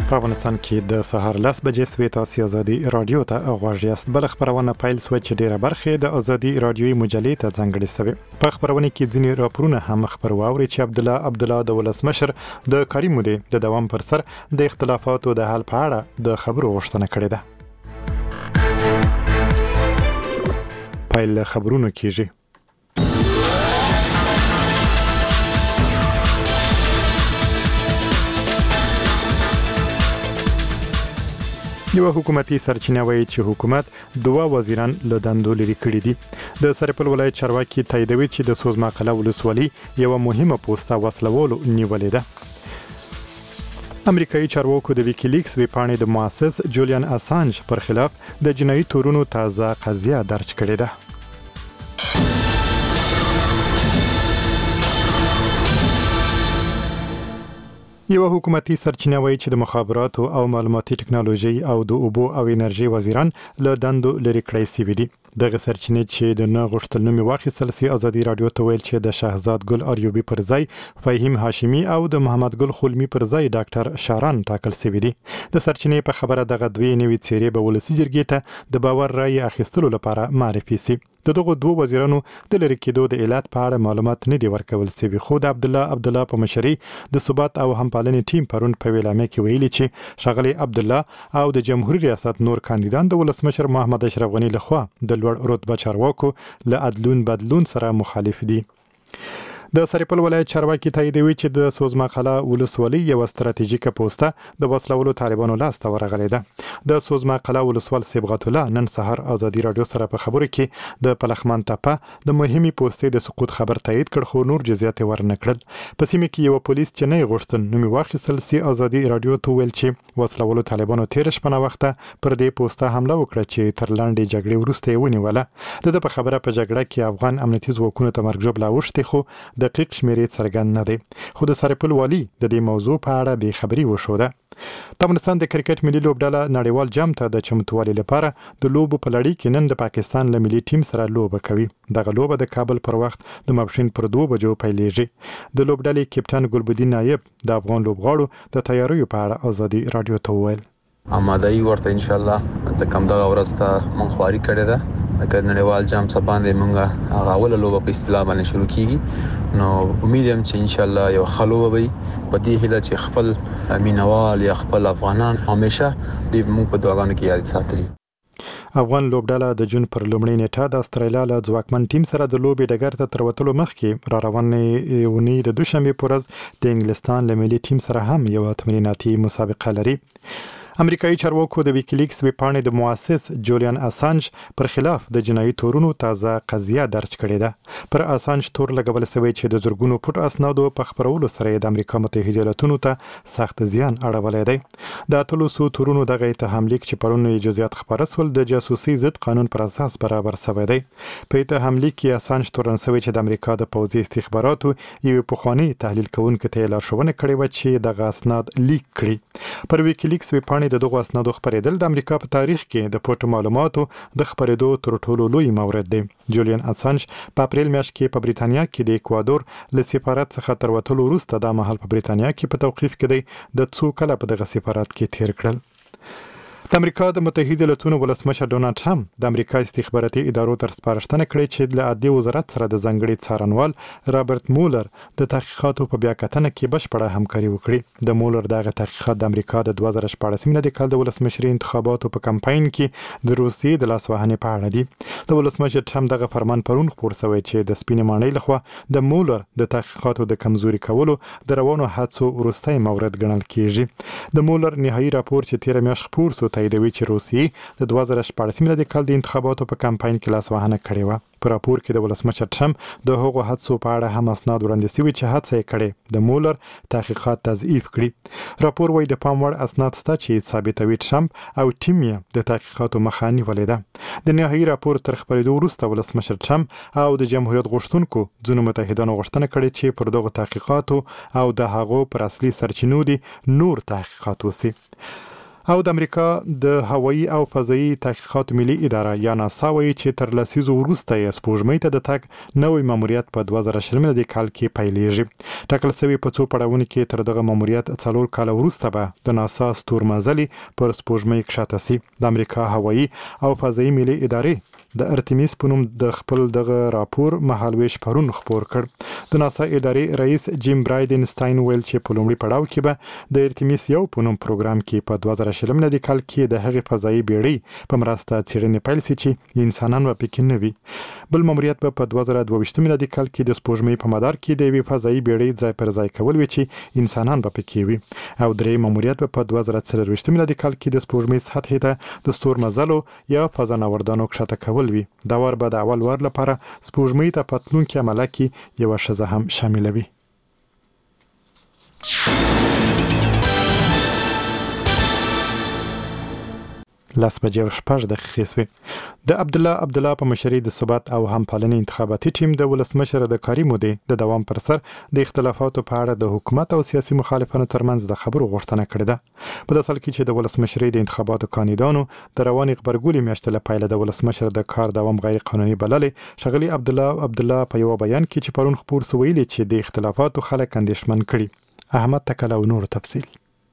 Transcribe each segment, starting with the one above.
په افغانستان کې د سهار 10 بجې سوي تاسو ازادي رادیو ته غواړئ یاست. بل خبرونه پیل سو چې ډیره برخه د ازادي رادیوي مجلې ته ځانګړې شوی. په خبرونه کې ځینې راپورونه هم خبرواوري چې عبدالله د ولسمشر د کاري مودې د دوام پر سر د اختلافاتو د حل په اړه د خبرو غوښتنه کړې ده. پیل خبرونه کیږي. یو حکومتي سرچینه وایي چې حکومت 2 وزیران له دندو لري کړي دي. د سرپل ولایت چارواکي تاییدوي چې د سوزماقله ولسوالۍ یو مهمه پوسټه وسلوالو نیولې ده. امریکایي چارواکو د ویکیلیکس ویبپاڼې د مؤسس جولیان اسانج پر خلاف د جنایي تورونو تازه قضیه درج کړې ده. یو حکومتي سرچینه وایي چې د مخابراتو او معلوماتي ټکنالوژي او د اوبو او انرژي وزیران له دندو لري کړی شوي دي. دغه سرچینې چې د نه غوښتل نومي واخیستل سي ازادي رادیو ته ویل چې د شهزاد ګل اریوبي پر ځای فهیم هاشمي او د محمد ګل خلمی پر ځای ډاکټر شاران ټاکل شوي دي. د سرچینې په خبره دغه دوی نوي څیرې به ولسی جرګې ته د باور رای اخیستلو لپاره معرفي سي. دغه 2 وزیرانو د لری کېدو د علت په اړه معلومات نه دی ورکول شوی. خو د عبدالله په مشرۍ د ثبات او همپالنې ټیم پرون په ویلامه کې ویلي چې شغلی عبدالله او د جمهوریت ریاست نور کاندیدان د ولسمشر محمد اشرف غنی لخوا د لوړ رتبه چارواکو له عدلون بدلون سره مخالف دي. د سرپل ولایت چارواکي تاییدوي چې د سوزماقله ولسوالۍ یو ستراتیژیکه پوسټه د وسلوالو طالبانو لاسته ورغلې ده. د سوزماقله ولسوال صبغت الله نن سهار ازادي رادیو سره په خبرو کې د پلخمان تپه د مهمي پوسټې د سقوط خبر تایید کړ خو نور جزئیات ورنکړل. په سیمه کې یو پولیس چې نه غوښتل نومي واخیستل سي ازادي رادیو ته ویل چې وسلوالو طالبانو تیر شپه وخته پر دې پوسټه حمله وکړه چې تر لاندې جګړې وروسته ونیوله. د په خبره په جګړه کې افغان امنیتي ځواکونو ته مرګ ژوبله اوښتې خو دقیق شمیرې څرګند نه دی. خو د سرپل والی د دې موضوع په اړه بې خبري وشوده. د افغانستان د کرکټ ملي لوبډله نړیوال جام ته د چمتووالي لپاره د لوبو په لړۍ کې نن د پاکستان له ملي ټیم سره لوبه کوي. دغه لوبه د کابل پر وخت د ماپښین پر 2 بجو پیلېږي. د لوبډلې کپټان ګلبدین نایب د افغان لوبغاړو د تیاریو په اړه ازادي رادیو ته وویل آماده‌ای ورته ان شاء الله ځکه دا ورځ ته مونږ خواري کړې ده. د نړیوال جام څخه باندې مونږ هغه اول لوبه په اصطلاح باندې شروع کیږي. نو امید هم چې ان شاء الله یو خلوه وي په دې هیله چې خپل مینوال یا خپل افغانان همیشه دې مونږ په دعاګانو کې یاد ساتي. افغان لوبډله د جون پر لومړۍ نیټه د استرالیا له ځواکمن ټیم سره د لوبې ډګر ته تر وتلو مخکې روانې ونی د دوشنبه پر ورځ د انګلستان له ملي ټیم سره هم یو تمریناتي مسابقه لري. امریکایي چارواکو د ویکیلیکس ویبپاڼې د مؤسس جولیان اسانج پر خلاف د جنایي تورونو تازه قضیه درج کړې ده. پر اسانج تور لګول شوی چې د زرګونو پټ اسنادو په خبرولو سره د امریکا متحده ایالاتونو ته سخت زیان اړولی دی. د 300 تورونو دغه اتهام لیک چې پرون جزئیات خبره سول د جاسوسي ضد قانون پر اساس برابر شوی دی. په اتهام لیک کې اسانج تورن شوی چې د امریکا د پوځي استخباراتو یو پخوانی تحلیل کوونکی ته لارښوونه کړې و چې دغه اسناد لیک کړي. پر ویکیلیکس ویبپاڼې د دغه اسنادو خبرېدل د امریکا په تاریخ کې د پټو معلوماتو د خبرېدو تر ټولو لوی مورد دی. جولیان اسانج په اپریل میاشت کې په بریتانیا کې د اکوادور له سفارت څخه تر وتلو وروسته د مهال په بریتانیا کې په توقیف کې دی. د څو کله په دغه سفارت کې تیر کړل. د امریکا د متحده ایالاتونو ولسمشر ډونالد ټرمپ د امریکا استخباراتي ادارو تر سپارښتنه کړې چې له عدلي وزارت سره د ځنګړي څارنوال رابرټ مولر د تحقیقاتو په بیاکتنه کې بشپړه همکاري وکړي. د مولر دغه تحقیقات د امریکا د 2014 میلادي کال د ولسمشري انتخاباتو په کمپاین کې د روسیې د لاسوهنې په اړه دي. د ولسمشر ټرمپ دغه فرمان پرون خپور شوی چې د سپینې ماڼۍ لخوا د مولر د تحقیقاتو د کمزوري کولو د روانو هڅو وروستی مورد ګڼل کیږي. د مولر نهایي راپور چې 13 میاشتې خپور شو تاییدوي چې روسیې د 2014 میلادي کال د انتخاباتو په کمپاین کې لاسوهنه کړې و. په راپور کې د ولسمشر ټرمپ د هغو هڅو په اړه هم اسناد وړاندې شوي چې هڅه یې کړې د مولر تحقیقات تضعیف کړي. راپور وايي د پام وړ اسناد شته چې ثابتوي ټرمپ او ټیم یې د تحقیقاتو مخه نیولې ده. د نهایي راپور تر خپرېدو وروسته ولسمشر ټرمپ او د جمهوریت غوښتونکو ځینو متحدانو غوښتنه کړې چې پر دغو تحقیقاتو او د هغو پر اصلي سرچینو دي نور تحقیقات وشي. او د امریکا د هوایي او فضایي تحقیقات ملي اداره یا ناسا وایي چې تر لسیزو وروسته یې سپوږمۍ ته د تګ نوې ماموریت په 2020 میلادي کال کې پیلېږي. ټاکل شوی په څو پړاوونو کې تر دغه ماموریت 4 کال وروسته به د ناسا ستورمزلي پر سپوږمۍ کښته سي. د امریکا هوایي او فضایي ملي ادارې د ارتمیس په نوم د خپل دغه راپور مهالویش پرون خپور کړ. د ناسا ادارې رئیس جیم برایدنسټاین ویل چې په لومړي پړاو کې به د ارتمیس یو په نوم پروګرام کې په 2020 میلادي کال کې د هغې فضایي بیړۍ په مرسته څېړنې پیل سي چې انسانان به پکې نه وي. بل ماموریت به په 2022 میلادي کال کې د سپوږمۍ په مدار کې د یوې فضایي بیړۍ ځای پر ځای کول وي چې انسانان به پکې وي. او درې ماموریت به په 2024 میلادي کال کې د سپوږمۍ سطحې ته د ستورمزلو یا فضانوردانو کښته کول وي. دا وار به د اول وار لپاره سپوږمۍ ته په تلونکي عمله کې یوه ښځه هم شاملوي. لاس بجې او 6 دقیقې سوې. د عبدالله په مشرۍ د ثبات او همپالنې انتخاباتي ټیم د ولسمشر د کاري مودې د دوام پر سر د اختلافاتو په اړه د حکومت او سیاسي مخالفانو ترمنځ د خبرو غوښتنه کړې ده. په داسې حال کې چې د ولسمشرۍ د انتخاباتو کاندیدانو د روانې غبرګولې میاشتې له پیله د ولسمشر د کار دوام غیر قانوني بللې، ښاغلي عبدالله په یو بیان کې چې پرون خپور سو ویلي چې د اختلافاتو خلک اندېښمن کړي. احمد تکل او نور تفصیل.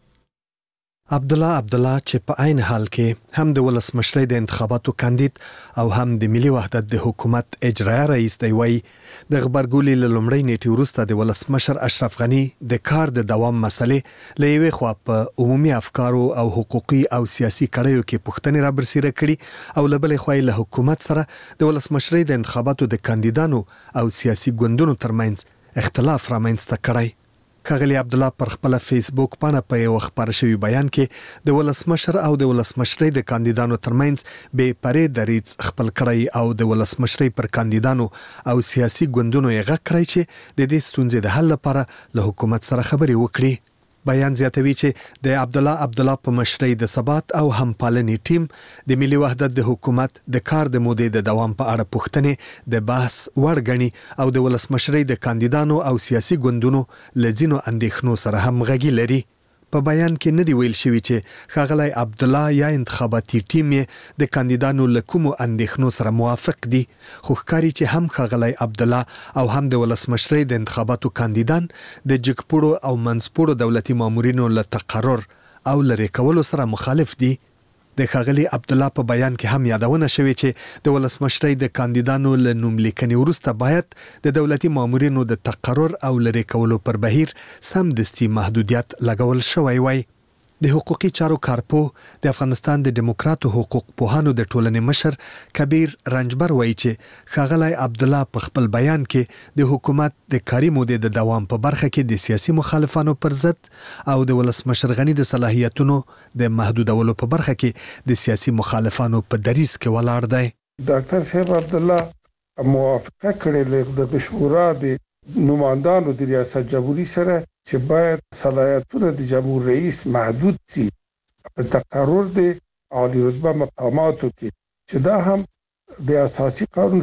عبدالله چې په عین حال کې هم د ولسمشرۍ د انتخاباتو کاندید او هم د ملي وحدت د حکومت اجرایي رئیس دی وایي د غبرګولې له لومړۍ نیټې وروسته د ولسمشر اشرف غني د کار د دوام مسلې له یوې خوا په عمومي افکارو او حقوقي او سیاسي کړیو کې پوښتنې رابرسېره کړي او له بلې خوا له حکومت سره د ولسمشرۍ د انتخاباتو د کاندیدانو او سیاسي ګوندونو ترمنځ اختلاف رامنځته کړی. ښاغلي عبدالله پر خپل فیسبوک باندې په یو خبر شوی بیان کې د ولسمشر او د ولسمشرۍ د کاندیدانو ترمنځ به پرې دریځ خپل کړی او د ولسمشرۍ پر کاندیدانو او سیاسي ګوندونو یې غږ کړی چې د دې ستونزې د حل لپاره له حکومت سره خبرې وکړي. بیان زیاتوي چې د عبدالله په مشرۍ د ثبات او همپالنې ټیم د ملي وحدت د حکومت د کار د مودې د دوام په اړه پوښتنې د بحث وړ ګڼي او د ولسمشرۍ د کاندیدانو او سیاسي ګوندونو له ځینو اندېښنو سره هم غږی لري. په بیان کې نه دی ویل شوی چې ښاغلی عبدالله یا انتخاباتي ټیم یې د کاندیدانو له کومو اندېښنو سره موافق دي، خو ښکاري چې هم ښاغلی عبدالله او هم د ولسمشرۍ د انتخاباتو کاندیدان د جګپوړو او منځپوړو دولتي مامورینو له تقرر او لرې کولو سره مخالف دي. د ښاغلي عبدالله په بیان کې هم یادونه شوې چې د ولسمشرۍ د کاندیدانو له نوملیکنې وروسته باید د دولتي مامورینو د تقرر او لرې کولو پر بهیر سمدستي محدودیت لګول شوی وای. د حقوقي چارو کارپوه د افغانستان د دیموکراتو حقوق پوهانو د ټولنې مشر کبیر رنجبر وایي چې ښاغلی عبدالله په خپل بیان کې د حکومت د کاري مودې د دوام په برخه کې د سیاسي مخالفانو پر ضد او د ولسمشر غني د صلاحیتونو د محدودولو په برخه کې د سیاسي مخالفانو په دریځ کې ولاړ دی. ډاکټر صاحب عبدالله موافقه کړې د شورا د نمائندانو د ریاست جمهوریت سره چې باید صلاحیتونه د جمهور رئیس محدود سي په تقرر د عالی رتبه مقاماتو کې، چې دا هم د اساسي قانون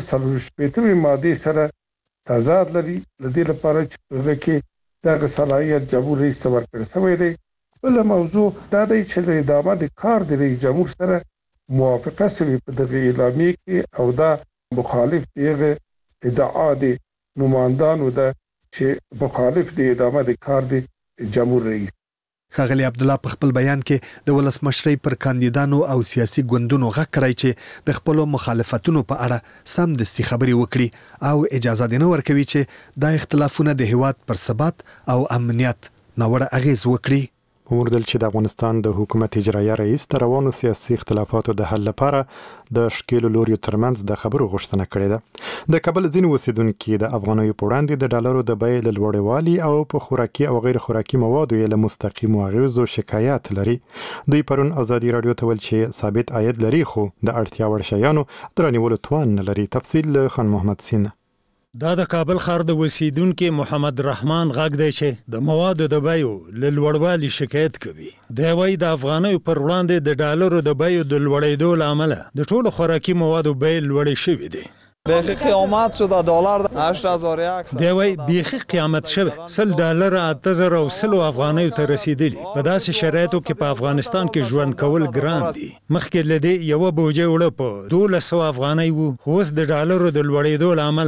48 ماده سره تضاد لري. لدې لپاره چې په کې دغه صلاحیت جمهور رئیس ورکړل شوی دی. بل موضوع دا دی چې د ادامه د کار د رئیس جمهور سره موافقه شوی په دغه اعلامیه کې او دا مخالف دغه ادعا د نمائندانو ده چې مخالف دی ادامه د کار دی جمهور رئیس. ښاغلي عبدالله په خپل بیان کې د ولسمشرۍ پر کاندیدانو او سیاسي ګوندونو غږ کړی چې د خپلو مخالفتونو په اړه سمدستي خبرې وکړي او اجازه دې نه ورکوي چې دا اختلافونه د هیواد پر ثبات او امنیت ناوړه اغیز وکړي. وموندل چې د افغانستان د حکومت اجرایي رئیس د روانو سیاسي اختلافاتو د حل لپاره د شکیلو لوریو ترمنځ د خبرو غوښتنه کړې ده. د کابل ځینې اوسیدونکي د افغانیو په وړاندې د ډالرو د بیې له لوړوالي او په خوراکي او غیر خوراکي موادو یې له مستقیمو اغیزو شکایت لري. دوی پرون ازادي راډیو ته ویل چې ثابت عاید لري خو د اړتیا وړ شیانو د رانیولو توان نه لري. تفصیل خان محمد سینه. دا د کابل ښار د اوسیدونکو محمد رحمان غږ دی چې د موادو د بیو له لوړوالي شکایت کوي. دی وايي د افغانیو پر وړاندې د ډالرو د بیو د لوړېدو له امله د ټولو خوراکي موادو بیې لوړې شوې دي. بیخی قیامت شد دلار 8100 دی وای بیخي قیامت شوه $100 $8000 او 100 افغانیو ته رسیدلی په داسې شرایطو کې په افغانستان کې ژوند کول ګران دي مخکې لدی یو بوجه وړه په 1200 افغانۍ وو اوس د ډالرو د لوړېدو لامل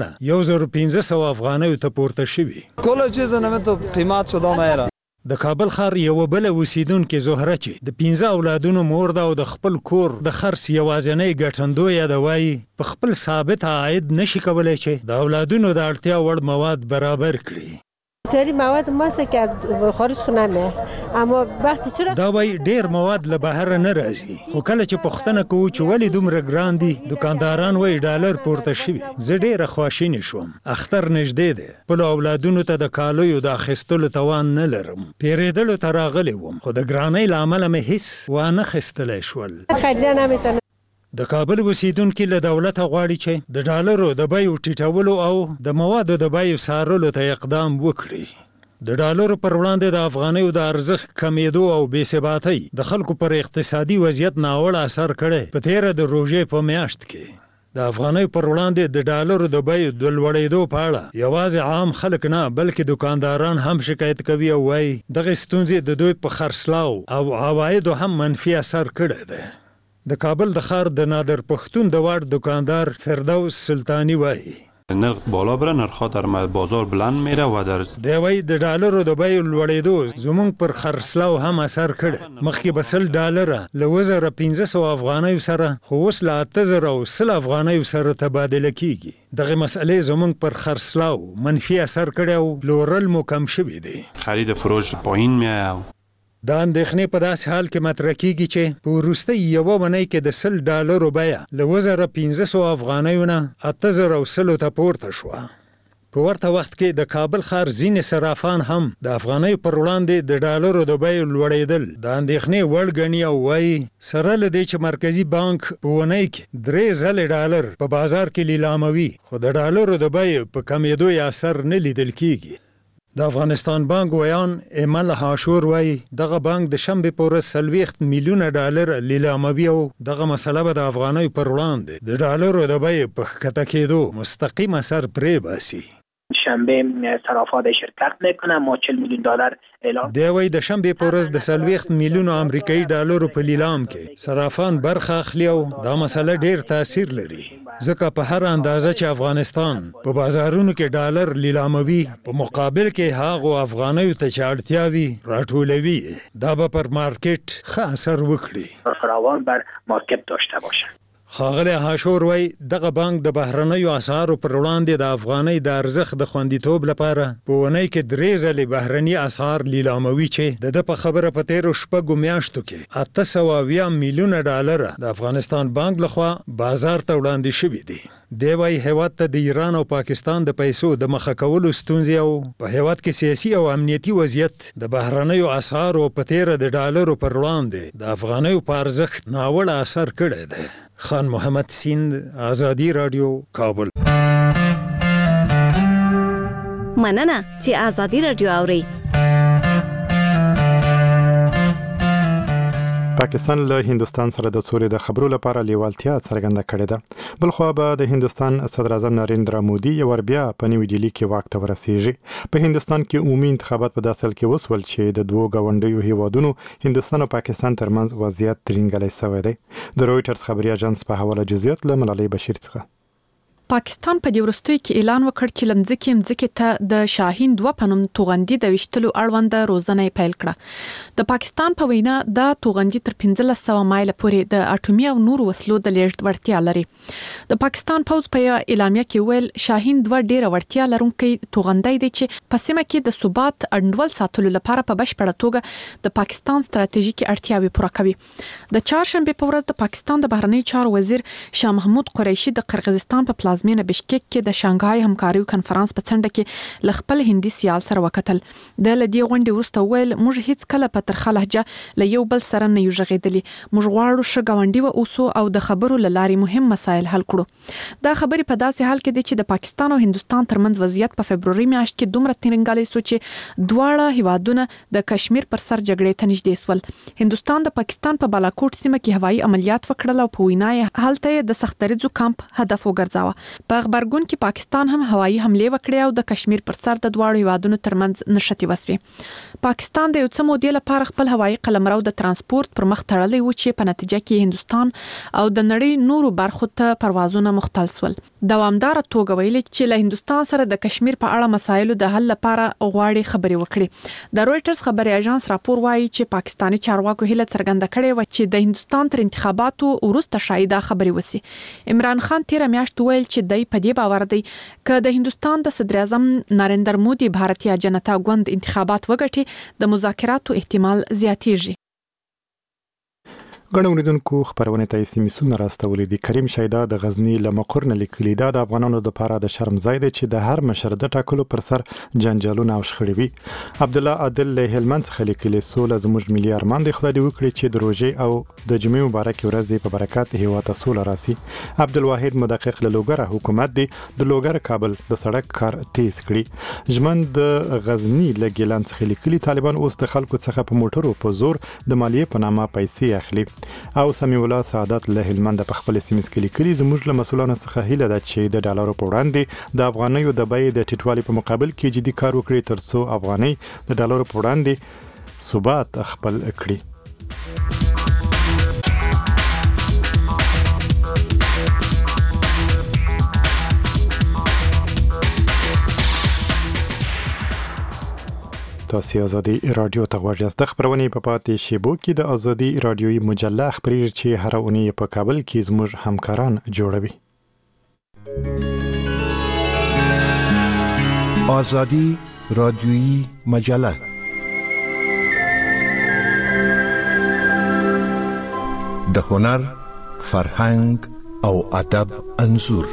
1500 افغانیو ته پورته شوی کل چیز نمیتو قیمت شده میره د کابل ښار یو بل اوسیدونکو زهره چې د 15 اولادونو مور ده او د خپل کور د خرڅ یوازینی ګټندوی ده وایي په خپل ثابت عاید نشي کولای چې د اولادونو د اړتیا وړ مواد برابر کړي سری مواد ماسته که از خارج خونه نه اما وقتی چرا دا وای ډیر مواد له بهر نه راځي خو کله چې پوښتنه کوو چې ولې دومره ګران دي دکانداران وای ډالر پورته شوی زه ډیره خواشینی شوم اختر نږدې ده په اولادونو ته د کالویو د اخیستلو توان نه لرم پیریدلو ته راغلی وم خو د ګرانۍ له امله مې هیڅ وانه خیستلی شول خریدن نمیتونه د کابل اوسیدونکو له دولت غواړي چې د ډالرو د بیو ټیټولو او د موادو د بیو څارلو ته اقدام وکړي د ډالرو پر وړاندې د افغانیو د ارزښت کمیدو او بې ثباتۍ د خلکو پر اقتصادي وضعیت ناوړه اثر کړی په تیره د روژې په میاشت کې د افغانیو پر وړاندې د ډالرو د بیو د لوړېدو په اړه یوازې عام خلک نه بلکې دکانداران هم شکایت کوي او وایي دغه ستونزې د دوی په خرڅلاو او عوایدو هم منفي اثر کړی دی د کابل د ښار د نادر پښتون د واړ دکاندار فردوس سلطانی وایي نرخ بالا بره نرخ‌ها در بازار بلند میره و در دی وای د ډالرو د بیو لوړېدو زمونږ پر خرڅلاو هم اثر کړی مخکې به $100 له 1500 افغانیو سره خو اوس له 8000 او 100 افغانیو سره تبادله کیږي دغه مسئلې زمونږ پر خرڅلاو منفي اثر کړی او پلورل مو کم شوی دی خرید فروش پایین میاد دا اندېښنې په داسې حال کې مطرح کیږي چې په وروستۍ یوه اونۍ کې د $100 بیه له 1500 افغانیو نه 8000 او 100 ته پورته شوه په ورته وخت کې د کابل ښار ځینې صرافان هم د افغانیو پر وړاندې د ډالرو د بیو لوړېدل د اندېښنې وړ ګڼي او وایي سره له دې چې مرکزي بانک په اونۍ کې 3 ځلې ډالر په بازار کې لیلاموي خو د ډالرو د بیو په کمیدو یې اثر نه لیدل کیږي د افغانستان بانک ویان ایمل هاشور وای دغه بانک د شنبې په ورځ $40 میلیونه لیلاموي او دغه مسله به د افغانیو پر وړاندې د ډالرو د بیې په ښکته کېدو مستقیم اثر پرې باسي شنبه صرافات شرکت میکنه ما $40 میلیون اعلام دی وای د شنبې په ورځ د $40 میلیون امریکایي ډالرو په لیلام کې صرافان برخه اخلي او دا مسله ډیر تاثیر لري ځکه په هر اندازه چې افغانستان په بازارونو کې ډالر لیلاموي په مقابل کې هغه افغانیو ته چې اړتیا وي راټولوي دا به پر مارکیټ ښه اثر وکړي فراوان بر مارکیټ داشته باشه ښاغلی هاشور وای دغه بانک د بهرنیو اسعارو پر وړاندې د افغانۍ د ارزښت د خوندیتوب لپاره په اونۍ کې 3 ځلې بهرني اسعار لیلاموي چې د په خبره په تیرو شپږو میاشتو کې $880 میلیونه د افغانستان بانک لخوا بازار ته وړاندې شوي دي دی وای هیواد ته د ایران او پاکستان د پیسو د مخه کولو ستونزې او په هیواد کې سیاسي او امنیتي وضعیت د بهرنیو اسعارو په تیره د ډالرو پر وړاندې د افغانیو په ارزښت ناوړه اثر کړی دی خان محمد سیند آزادی رادیو کابل مننه چې آزادی رادیو اوري پاکستان له هندستان سره د سولې د خبرو لپاره لیوالتیا څرګنده کړې ده بل خو به د هندستان صدر اعظم نریندرا مودي یو بیا په نیو ډیلی کې واک ته ورسیږي په هندستان کې عمومي انتخابات په داسل کې وسول چې د دوه غونډیو هیوادونو هندستان او پاکستان ترمنځ وضعیت ترنګلې شوی دی د رويټرز خبري اژانس په حواله جزئیات له ملالۍ بشیر څخه پاکستان په دې وروستیو کې اعلان وکړ چې مځکې ته د شاهین 2 پنوم توغندي د وشتلو اړوند روزنه پیل کړه د پاکستان په وینا د توغندي تر 1500 مایل پورې د اټومي او نور وسلو د لیږد وړتیا لري د پاکستان پوز په اعلامیه کې ویل شاهین 2 ډیره وړتیا لرونکي توغندي دی چې په سیمه کې د ثبات انډول ساتلو لپاره په بشپړه توګه د پاکستان ستراتیژیکي اړتیاوې پوره کوي د چهارشنبه په ورځ د پاکستان د بهرنیو چارو وزیر شاه محمود قریشي د قرغیزستان په پلازمینه بشکک کې د شانګهای همکاریو کنفرانس په څنډه کې لخپل هندي سیال سره وکتل د لدی غونډې ورسته ویل موږ هیڅ کله په ترخه لهجه له یو بل سره نه یو ژغېدلی موږ غواړو چې غونډې و اوسو او د خبرو لاري مهم مسایل حل کړو دا خبرې په داسې حال کې دي چې د پاکستان او هندستان ترمنځ وضعیت په فبروري میاشت کې دومره ترنګلې سو چې دواړه هیوادونه د کشمیر پر سر جګړې ته نږدې سول هندستان د پاکستان په بالاکوټ سیمه کې هوایي عملیات وکړل او په وینای هلته د سختریزو کمپ هدف وګرځاوه په خبرګون کې پاکستان هم هوایي حمله وکړه او د کشمیر پر سر د دواړو هیوادونو ترمنځ نښتې وسوي. پاکستان د یو څه مودې لپاره خپل هوایي قلمرو د ترانسپورت پر مخ تړلی و چې په نتیجه کې هندستان او د نړۍ نورو برخو ته پروازونه مختل سول. دوامدار توګه ویلي چې له هندستان سره د کشمیر په اړه مسایلو د حل لپاره غواړي خبرې وکړي. د رويټرز خبري اژانس راپور وايي چې پاکستاني چارواکو هیله څرګنده کړې و چې د هندستان تر انتخاباتو وروسته شاید خبرې وسی. عمران خان تیر میاشت ویل چې دای په دې باور دی چې د هندستان د صدر اعظم نریندر مودي بھارتیا جنتا ګوند انتخابات وګټي د مذاکراتو احتمال زیاتېږي. غنو ندونکو خبرونه ته سیمسونه راستولې دي. کریم شیدا د غزنی لمقر نه لیکلي دا د افغانانو د لپاره د شرم ځای دی چې د هر مشر د ټاکلو پر سر جنجالونه او شخړې وي. عبد الله عادل له هلمند څخه لیکلي سوله زموږ ملي ارمان دی، خدای دې وکړي چې د روزې او د جمعې مبارک ورځې په برکات هیوا ته سوله راسي. عبد الواحد مدقق له لوګره حکومت دی د لوګر کابل د سړک کار تیز کړي. ژمن د غزنی له ګیلان څخه لیکلي طالبان اوس د خلکو څخه په موټرو په زور د مالیې په نامه پیسې اخلي. او سمیع الله سعادت له هلمند په خپل سیمه کې لیکلي زموږ له مسولانو څخه هیله ده چې د ډالرو په وړاندې د افغانیو د بیې د ټیټوالي په مقابل کې جدي کار وکړي ترڅو افغاني د ډالرو په وړاندې ثبات خپل کړي. تاسو ازادي رادیو ته غواړئ د خبرونې په پاتې شیبو کې د ازادي رادیوي مجله خبري چې هر اونۍ په کابل کې زموږ همکاران جوړوي. ازادي رادیوي مجله د هنر، فرهنګ او ادب انځور.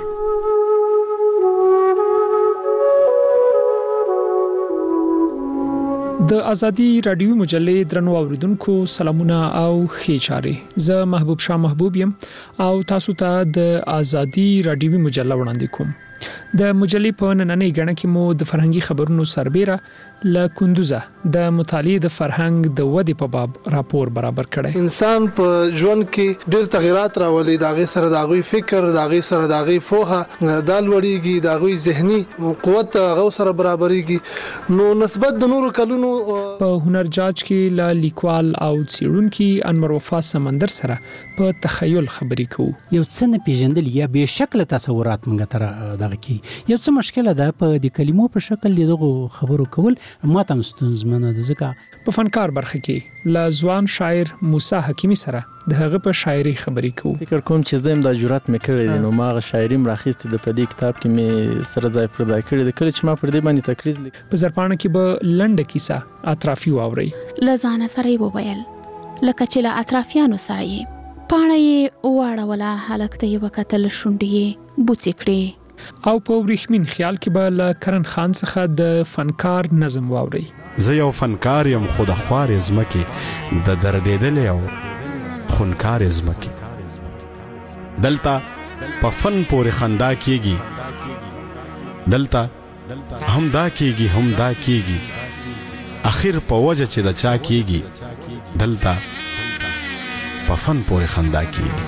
د ازادي رادیوي مجلې درنو اوریدونکو سلامونه او ښه چارې. زه محبوب شاه محبوب يم او تاسو ته د ازادي رادیوي مجله وړاندې کوم. د مجلې په نننۍ غړنه کې مو د فرهنګي خبرونو سربېره ل کندوزه د مطالعې د فرهنګ د ودې په باب راپور برابر کړي. انسان په ژوند کې ډېر تغیرات راولي، د هغه سره د هغه فکر، د هغه سره د هغه فوهه د لوړیږي، د هغه ذهني قوت هغه سره برابرېږي. نو نسبت د نورو کلونو په هنر جاج کې ل لیکوال او څېړونکو انور وفا سمندر سره په تخیل خبرې کوو. یو څه نه پیژندل یا به شکل تصورات مونږ تر دغه کې یو څه مشکله ده په د کلمو په شکل دغه خبرو کول ماته مستنزمنه ده. ځکه په فنکار برخه کې ل ځوان شاعر موسی حکیمی سره د هغه په شاعري خبرې کوو. فکر کوم چې زم د جرأت مې کړی دی، نو ما غ شاعري راخېستې د پدې کتاب کې مې سره ځای پر ځای کړی د کله چې ما پر دې باندې تقریر لیک. په زرپانه کې به لنډه کیسه اطرافي واوري. لزانه سره وویل لکه چې له اطرافیانو سره یې پاڼه یې واړوله، هلکته یې وکتل، شونډې یې بوڅې کړې. او په ورېښمین خیال کې به ل کرن خان څخه د فنکار نظم واوري. زه یو فنکار یم خو د خوار زمکه د دردېدل یو خونکار زمکه. دلته په فن پورې خندا کیږي، دلته هم دا کیږي هم دا کیږي، اخر په وجه چې د چا کیږي، دلته په فن پورې خندا کیږي.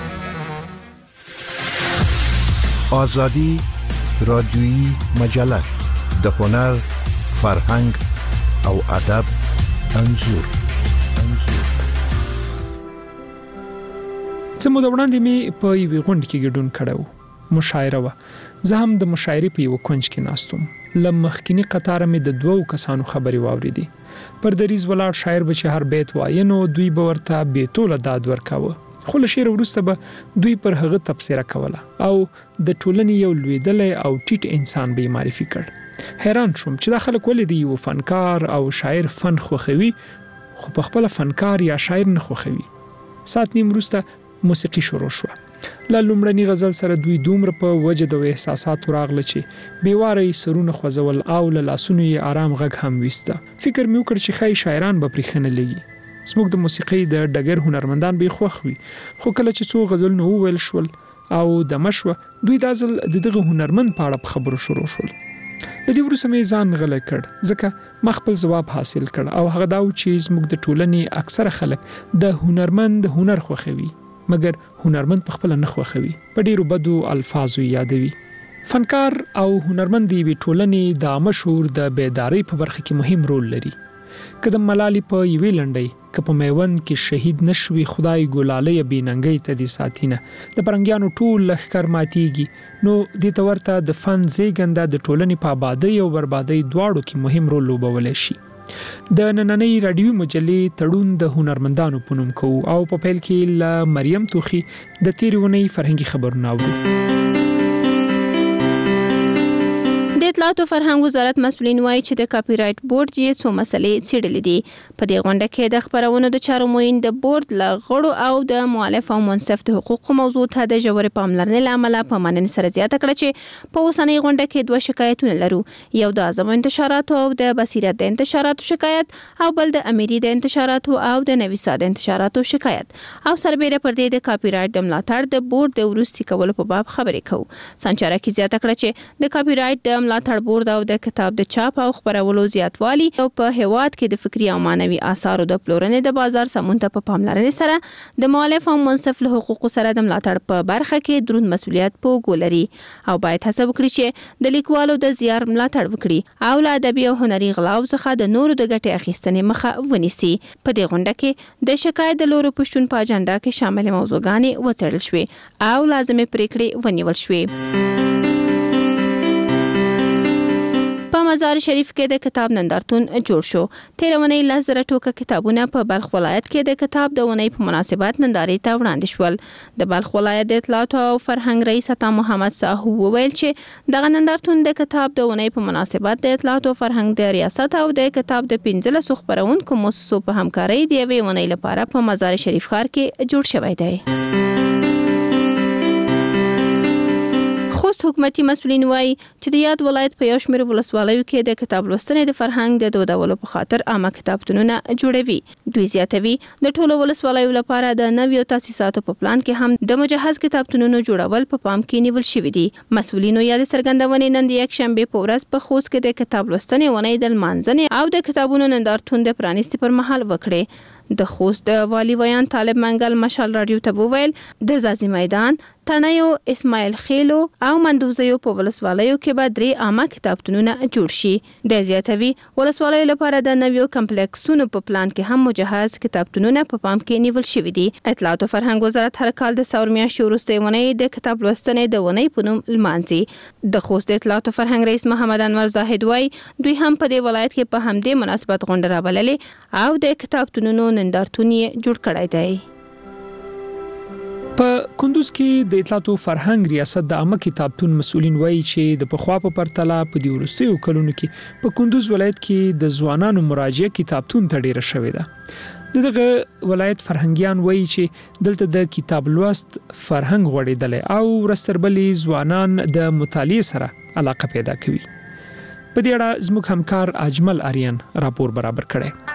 ازادي رادیوي مجله د هنر، فرهنګ او ادب انځور. زموږ د وړاندې می په یوې غونډه کې ګډون کړو. مشاعره و. زه هم د مشاعرې په یو کونج کې ناستم. لمخکینی قطار می د دوو کسانو خبري واوریدي. پر دریز ولاړ شاعر به هر بیت وایي نو دوی به ورته بیتوله داد ورکاوه. خو له شعر وروسته به دوی پر هغه تفسیر کوله او د ټولنې یو لویدلی او ټیټ انسان به معرفي کړ. حیران شوم چې دا خلک ولې دی یو فنکار او شاعر فن خوښوي خو په خپل فنکار یا شاعر نه خوښوي. سات نیم وروسته موسیقي شروع شو. له لومړني غزل سره دوی دومره په وجد او احساسات راغله چې بیواره سرونه خوځول او له لاسونو یې آرام غږ هم وسته. فکر مې وکړ چې خای شاعران به پرېښنه لګي. زموږ د موسیقۍ د ډګر هنرمندان به خوښ وي، خو کله چې څو غزلونه وویل شول او د مشوه دوی د ازل دغه هنرمند په اړه خبرو شروع شول. د دې وروسته مې ځان غلی کړ ځکه ما خپل ځواب حاصل کړ او هغه دا چې زموږ د ټولنې اکثره خلک د هنرمند هنر خوښوي مګر هنرمند په خپل نه خوښوي، په ډیرو بدو الفاظو یادوي. فنکار او هنرمند دی ټولنې د عامه شعور د بیداری په برخه کې مهم رول لري. کله ملالي په یوې لنډۍ که په میوند کې شهید نشوي خدای ګلالۍ بیننګي ته دي ساتینه د پرنګیانو ټول لخر ماتيږي نو د تورته د فن زیګنده د ټولنې په آبادی او بربادي دواړو کې مهم رول لوبولای شي. د نننۍ رادیوي مجلې تړون د هنرمندانو په نوم کوو او په پیل کې ل مریم توخي د تیرونی فرهنګي خبرونه اورو. د اطلاعات او فرهنګ وزارت مسؤلین وایي چې د کاپی رایټ بورډ یې څو مسلې څېړلې دي. په دې غونډه کې د خبرونو د چارو معین د بورډ له غړو او د مؤلف او منصف د حقوقو موضوع ته د ژورې پاملرنې له امله په مننې سره زیاته کړه چې په اوسنۍ غونډه کې 2 شکایتونه لرو، یو د اعظم انتشاراتو او د بصیرت د انتشاراتو شکایت او بل د امیری د انتشاراتو او د نویسا د انتشاراتو شکایت او سربېره پر دې د کاپی رایټ د ملاتړ د بورډ د وروستي کولو په باب خبرې کوو. سانچارکي زیاته کړه چې د کاپی رایټ د ملاتړ بورډ او د کتاب د چاپ او خبرولو زیاتوالی او په هیواد کې د فکری او مانوي آثارو د پلورنې د بازار سمون ته په پاملرنې سره د مؤلف او منصف له حقوقو سره د ملاتړ په برخه کې دروند مسؤلیت په ګولري او باید هڅه وکړي چې د لیکوالو د زیار ملاتړ وکړي او له ادبي او هنري غلاو څخه د نورو د ګټې اخیستنې مخه ونیسي. په دې غونډه کې د شکایت د لورو پښتون په اجنډا کې شامل موضوعګانې وڅېړل شوې او لازمي پریکړې ونیول شوې. په مزار شریف کې د کتاب نندارتون جوړ شو. تیرونی 10,000 ټوکه کتابونه په بلخ ولایت کې د کتاب د ونې په مناسبت نندارې ته وړاندې شول. د بلخ ولایت د اطلاعات او فرهنګ رئیس عطا محمد ساهو وویل چې دغه نندارتون د کتاب د ونې په مناسبت د اطلاعات او فرهنګ د ریاست او د کتاب د 15 خبرونکو مؤسسو په همکارۍ د یوې ونې لپاره په مزار شریف ښار کې جوړ شوی دی. خوست حکومتي مسؤلین وایي چې د یاد ولایت په یو شمېر ولسوالیو کې د کتاب لوستنې د فرهنګ د دودولو په خاطر عامه کتابتونونه جوړوي. دوی زیاتوي د ټولو ولسوالیو لپاره د نویو تاسیساتو په پلان کې هم د مجهز کتابتونونو جوړول په پام کې نیول شوی دي. مسؤلینو یاد څرګندونې نن د یک شنبه په ورځ په خوست کې د کتاب لوستنې ونې د لمانځنې او د کتابونو نندارتون د پرانیستي پر مهال وکړي. د خوست د والی ویان طالب منګل مشال رادیو ته وویل د زازي میدان، تڼیو، اسماعیل خیلو او مندوزیو په ولسوالیو کې به 3 عامه کتابتونونه جوړ شي. د زیاتوي ولسوالیو لپاره د نویو کمپلیکسونو په پلان کې هم مجهز کتابتونونه په پام کې نیول شوی دي. اطلاعات او فرهنګ وزارت هر کال د ثور میاشتې وروسته ونې د کتاب لوستنې د ونې په نوم لمانځي. د خوست اطلاعات او فرهنګ رئیس محمد انور زاهد وایي دوی هم په دې ولایت کې په همدې مناسبت غونډه راوړلې او د کتابتونونو نندارتون یې جوړ کړی دی. په کندوز کې د اطلاعات او فرهنګ ریاست د عامه کتابتون مسؤلین وایي چې د پخوا په پرتله په دې وروستیو کلونو کې په کندوز ولایت کې د ځوانانو مراجعه کتابتون ته ډیره شوې ده. دغه ولایت فرهنګیان وایي چې دلته د کتاب لوست فرهنګ غوړېدلی او ورستربلې ځوانان د مطالعې سره علاقه پیدا کوي. په دې اړه زموږ همکار اجمل آریان راپور برابر کړی.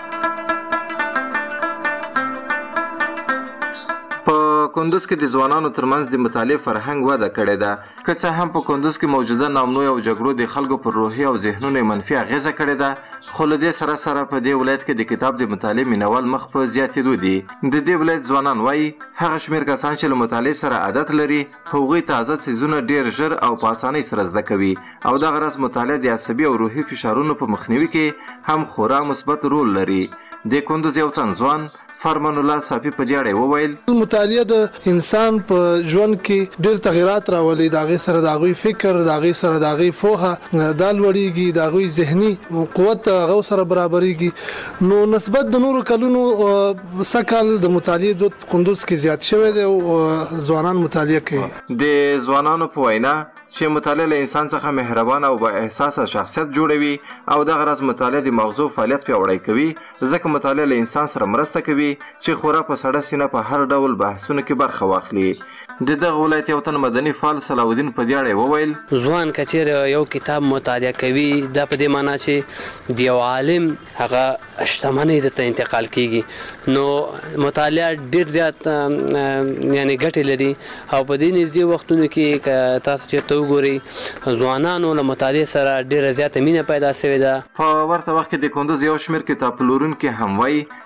کندوز کې د ځوانانو ترمنځ د مطالعې فرهنګ وده کړې ده. که څه هم په کندوز کې موجوده نامنوي او جګړو د خلکو پر روحي او ذهنونو منفي اغیزه کړې ده، خو له دې سره په دې ولایت کې د کتاب د مطالعې مینوال مخ په زیاتېدو دي. د دې ولایت ځوانان وایي هغه شمېر کسان چې له مطالعې سره عادت لري هغوی تازه څیزونه ډېر ژر او په اسانۍ سره زده کوي او دغه راز مطالعه د عصبي او روحي فشارونو په مخنیوي کې هم خورا مثبت رول لري. د کندوز یو تن ځوان فرمان الله صافي په دې اړه وویل مطالعه د انسان په ژوند کې ډېر تغیرات راولي. د هغې سره د هغوی فکر، د هغې سره د هغوی پوهه دا لوړېږي، د هغوی ذهني قوت هغو سره برابرېږي. نو نسبت د نورو کلونو سږ د مطالعې دود په کندوز کې زیات شوی دی او ځوانان مطالعه کوي. د ځوانانو په وینا چې مطالعه له انسان څخه مهربان او با احساسه شخصیت جوړوي او دغه راز مطالعه د مغزو فعالیت پیاوړی کوي، ځکه مطالعه له انسان سره مرسته کوي چې خورا په سړه سینه په هر ډول بحثونو کې برخه واخلي. د دغه ولایت یو تن مدني فعال صلاح الدین په دې اړه وویل ځوان کچیر یو کتاب مطالعه کوي دا په دې معنی چې د یو عالم هغه شتمنۍ ته انتقال کیږي، نو مطالعه ډېر زیات یعنی ګټې لري او په دې نږدې وختونو کې تاسو چېرته وګورئ ځوانانو له مطالعې سره ډېره زیاته مینه پیدا شوې ده. په ورته وخت کې د کندوز یو شمېر کتاب پلورونکي هم وایي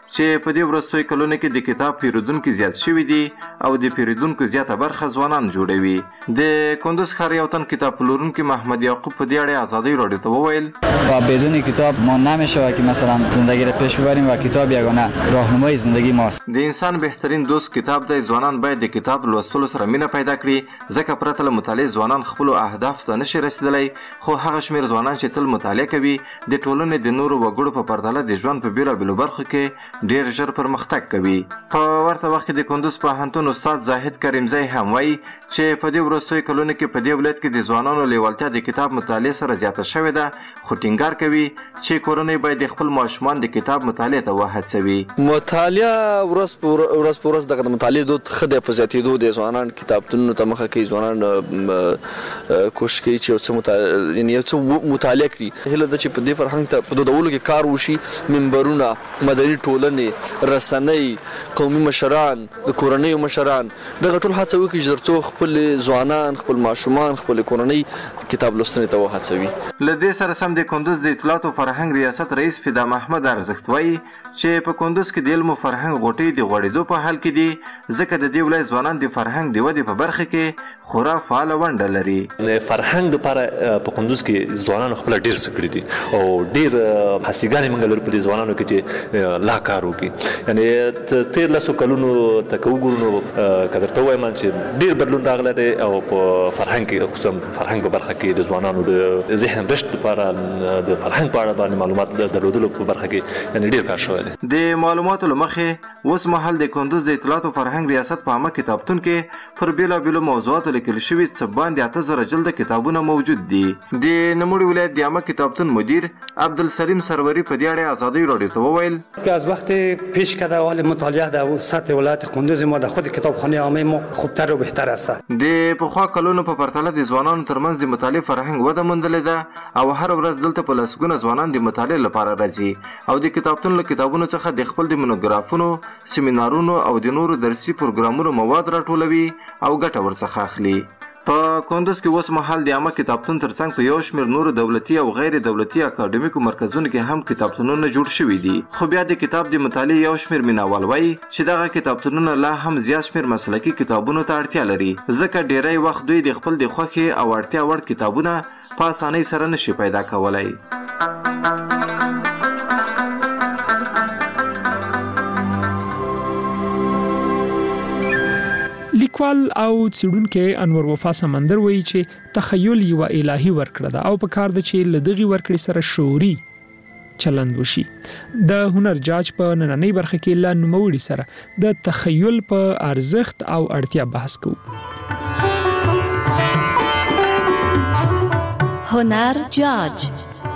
چې په دې وروستیو کلونو کې د کتاب پیرودونکو زیات شوي دي او د پیرودونکو زیاته برخه ځوانان جوړوي. د کندوز ښار یو تن کتاب پلورونکی محمد یعقوب په دې اړه ازادي رادیو ته وویل با بدون کتاب ما نمیشه که مثلا زندگی را پیش ببریم و کتاب یگانه راهنمای زندگی ماست. د انسان بهترین دوست کتاب دی. ځوانان باید د کتاب لوستلو سره مینه پیدا کړي ځکه پرته له مطالعې ځوانان خپلو اهدافو ته نشي رسیدلی، خو هغه شمېر ځوانان چې تل مطالعه کوي د ټولنې د نورو وګړو په پرتله د ژوند په بېلابېلو برخو کې ډېر ژر پرمختګ کوي. په ورته وخت کې د کندوز پوهنتون استاد زاهد کریمزی هم وایي چې په دې وروستیو کلونو کې په دې ولایت کې د ځوانانو لیوالتیا د کتاب مطالعې سره زیاته شوې ده، خو ټینګار کوي چې کورنۍ باید د خپل ماشومان د کتاب مطالعې ته وهڅوي. مطالعه ورځ په ورځ دغه مطالعې دود ښه دی، په زیاتېدو د ځوانان کتابتونونو ته مخه کوي، ځوانان کوشش کوي چې یو څه مطالعه کړي. هیله ده چې په دې فرهنګ ته په دودولو کې کار وشي. منبرونه، مدني ټولنې، رسنۍ، قومي مشران، د کورنیو مشران دغه ټول هڅه وکړي چې ترڅو خپل ځوانان، خپل ماشومان، خپل کورنۍ کتاب لوستنې ته وهڅوي. له دې سره سم د کندوز د اطلاعات او فرهنګ ریاست رئیس فدا محمد ارزښت وایي چې په کندوز کې د علم او فرهنګ غوټۍ د غوړېدو په حال کې دي ځکه د دې ولایت ځوانان د فرهنګ د ودې په برخه کې خورا فعاله ونډه لري. د فرهنګ لپاره په کندوز کې ځوانانو خپل ډېر څه کړي دي او ډېر هڅګانې موږ لرو په دې ځوانانو کې چې لا کار وکړي. یعنې 13 کلونو ته که وګورو نو که درته ووایم چې ډېر بدلون راغلی دی او په فرهنګ کې خصوصا فرهنګ په برخه کې د ځوانانو د ذهن رشد لپاره د فرهنګ په اړه باندې معلومات درلودلو په برخه کې یعنې ډېر کار شوی دی. د معلوماتو له مخې اوس مهال د کندوز د اطلاعات او فرهنګ ریاست په عامه کتابتون کې پر بېلابېلو موضوعاتو لیکل شوي څه باندې 8000 جلده کتابونه موجود دي. د نوموړي ولایت د عامه کتابتون مدیر عبدالسلیم سروری په دې اړه ازادي رادیو ته وویل که از وقت پیش که در حال مطالعه در سطح ولایت کندوز ما در خود کتابخانه عامه ما خوبتر و بهتر است. د پخوا کلونو په پرتله د ځوانانو ترمنځ د مطالعې فرهنګ وده موندلې ده او هر ورځ دلته په لسګونه ځوانان د مطالعې لپاره راځي او د کتابتون له کتابونو څخه د خپل د مونوګرافونو، سیمینارونو او د نورو درسي پروګرامونو مواد راټولوي او ګټه ورڅخه اخلي. په کندوز کې اوس مهال د عامه کتابتون ترڅنګ په یو شمېر نورو دولتي او غیر دولتي اکاډمیکو مرکزونو کې هم کتابتونونه جوړ شوي دي، خو بیا د کتاب د مطالعې یو شمېر مینوال وایي چې دغه کتابتونونه لا هم زیات شمېر مسلکي کتابونو ته اړتیا لري ځکه ډیری وخت دوی د خپل د خوښې او اړتیا وړ کتابونه په اسانۍ سره نشي پیدا کولی. لیکوال او څېړونکی انور وفا سمندر وایي چې تخیل یو الهي ورکړه ده او په کار ده چې له دغې ورکړې سره شعوري چلند وشي. د هنر جاج په نننۍ برخه کې له نوموړي سره د تخیل په ارزښت او اړتیا بحث کوو. هنر جاج.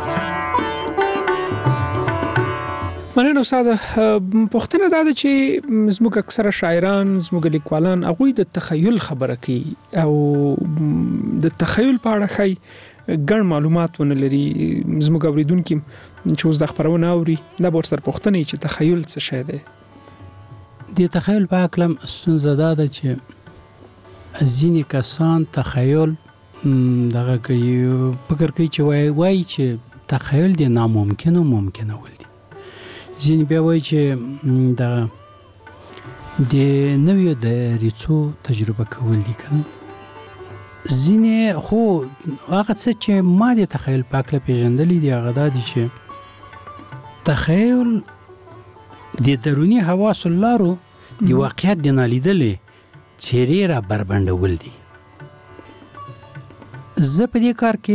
مننه استاد. پوښتنه دا ده چې زموږ اکثره شاعران، زموږ لیکوالان هغوی د تخیل خبره کوي او د تخیل په اړه ښایي ګڼ معلومات ونه لري. زموږ اوریدونکي چې اوس د خبرونه اوري دا به ورسره پوښتنه وي چې تخیل څه شی دی. د تخیل په هکله ستونزه دا ده چې ځینې کسان تخیل دغه کوي، فکر کوي چې وایي چې تخیل د ناممکنو ممکنول دي. ځینې بیا وایي چې د نویو دریڅو تجربه کول دي که ځینې، خو هغه څه چې ما د تخیل په هکله پېژندلي دي هغه دا دي چې تخیل د دروني حواسو لارو د واقعیت د نالیدلې څېرې را بربنډول دي. زه په دې کار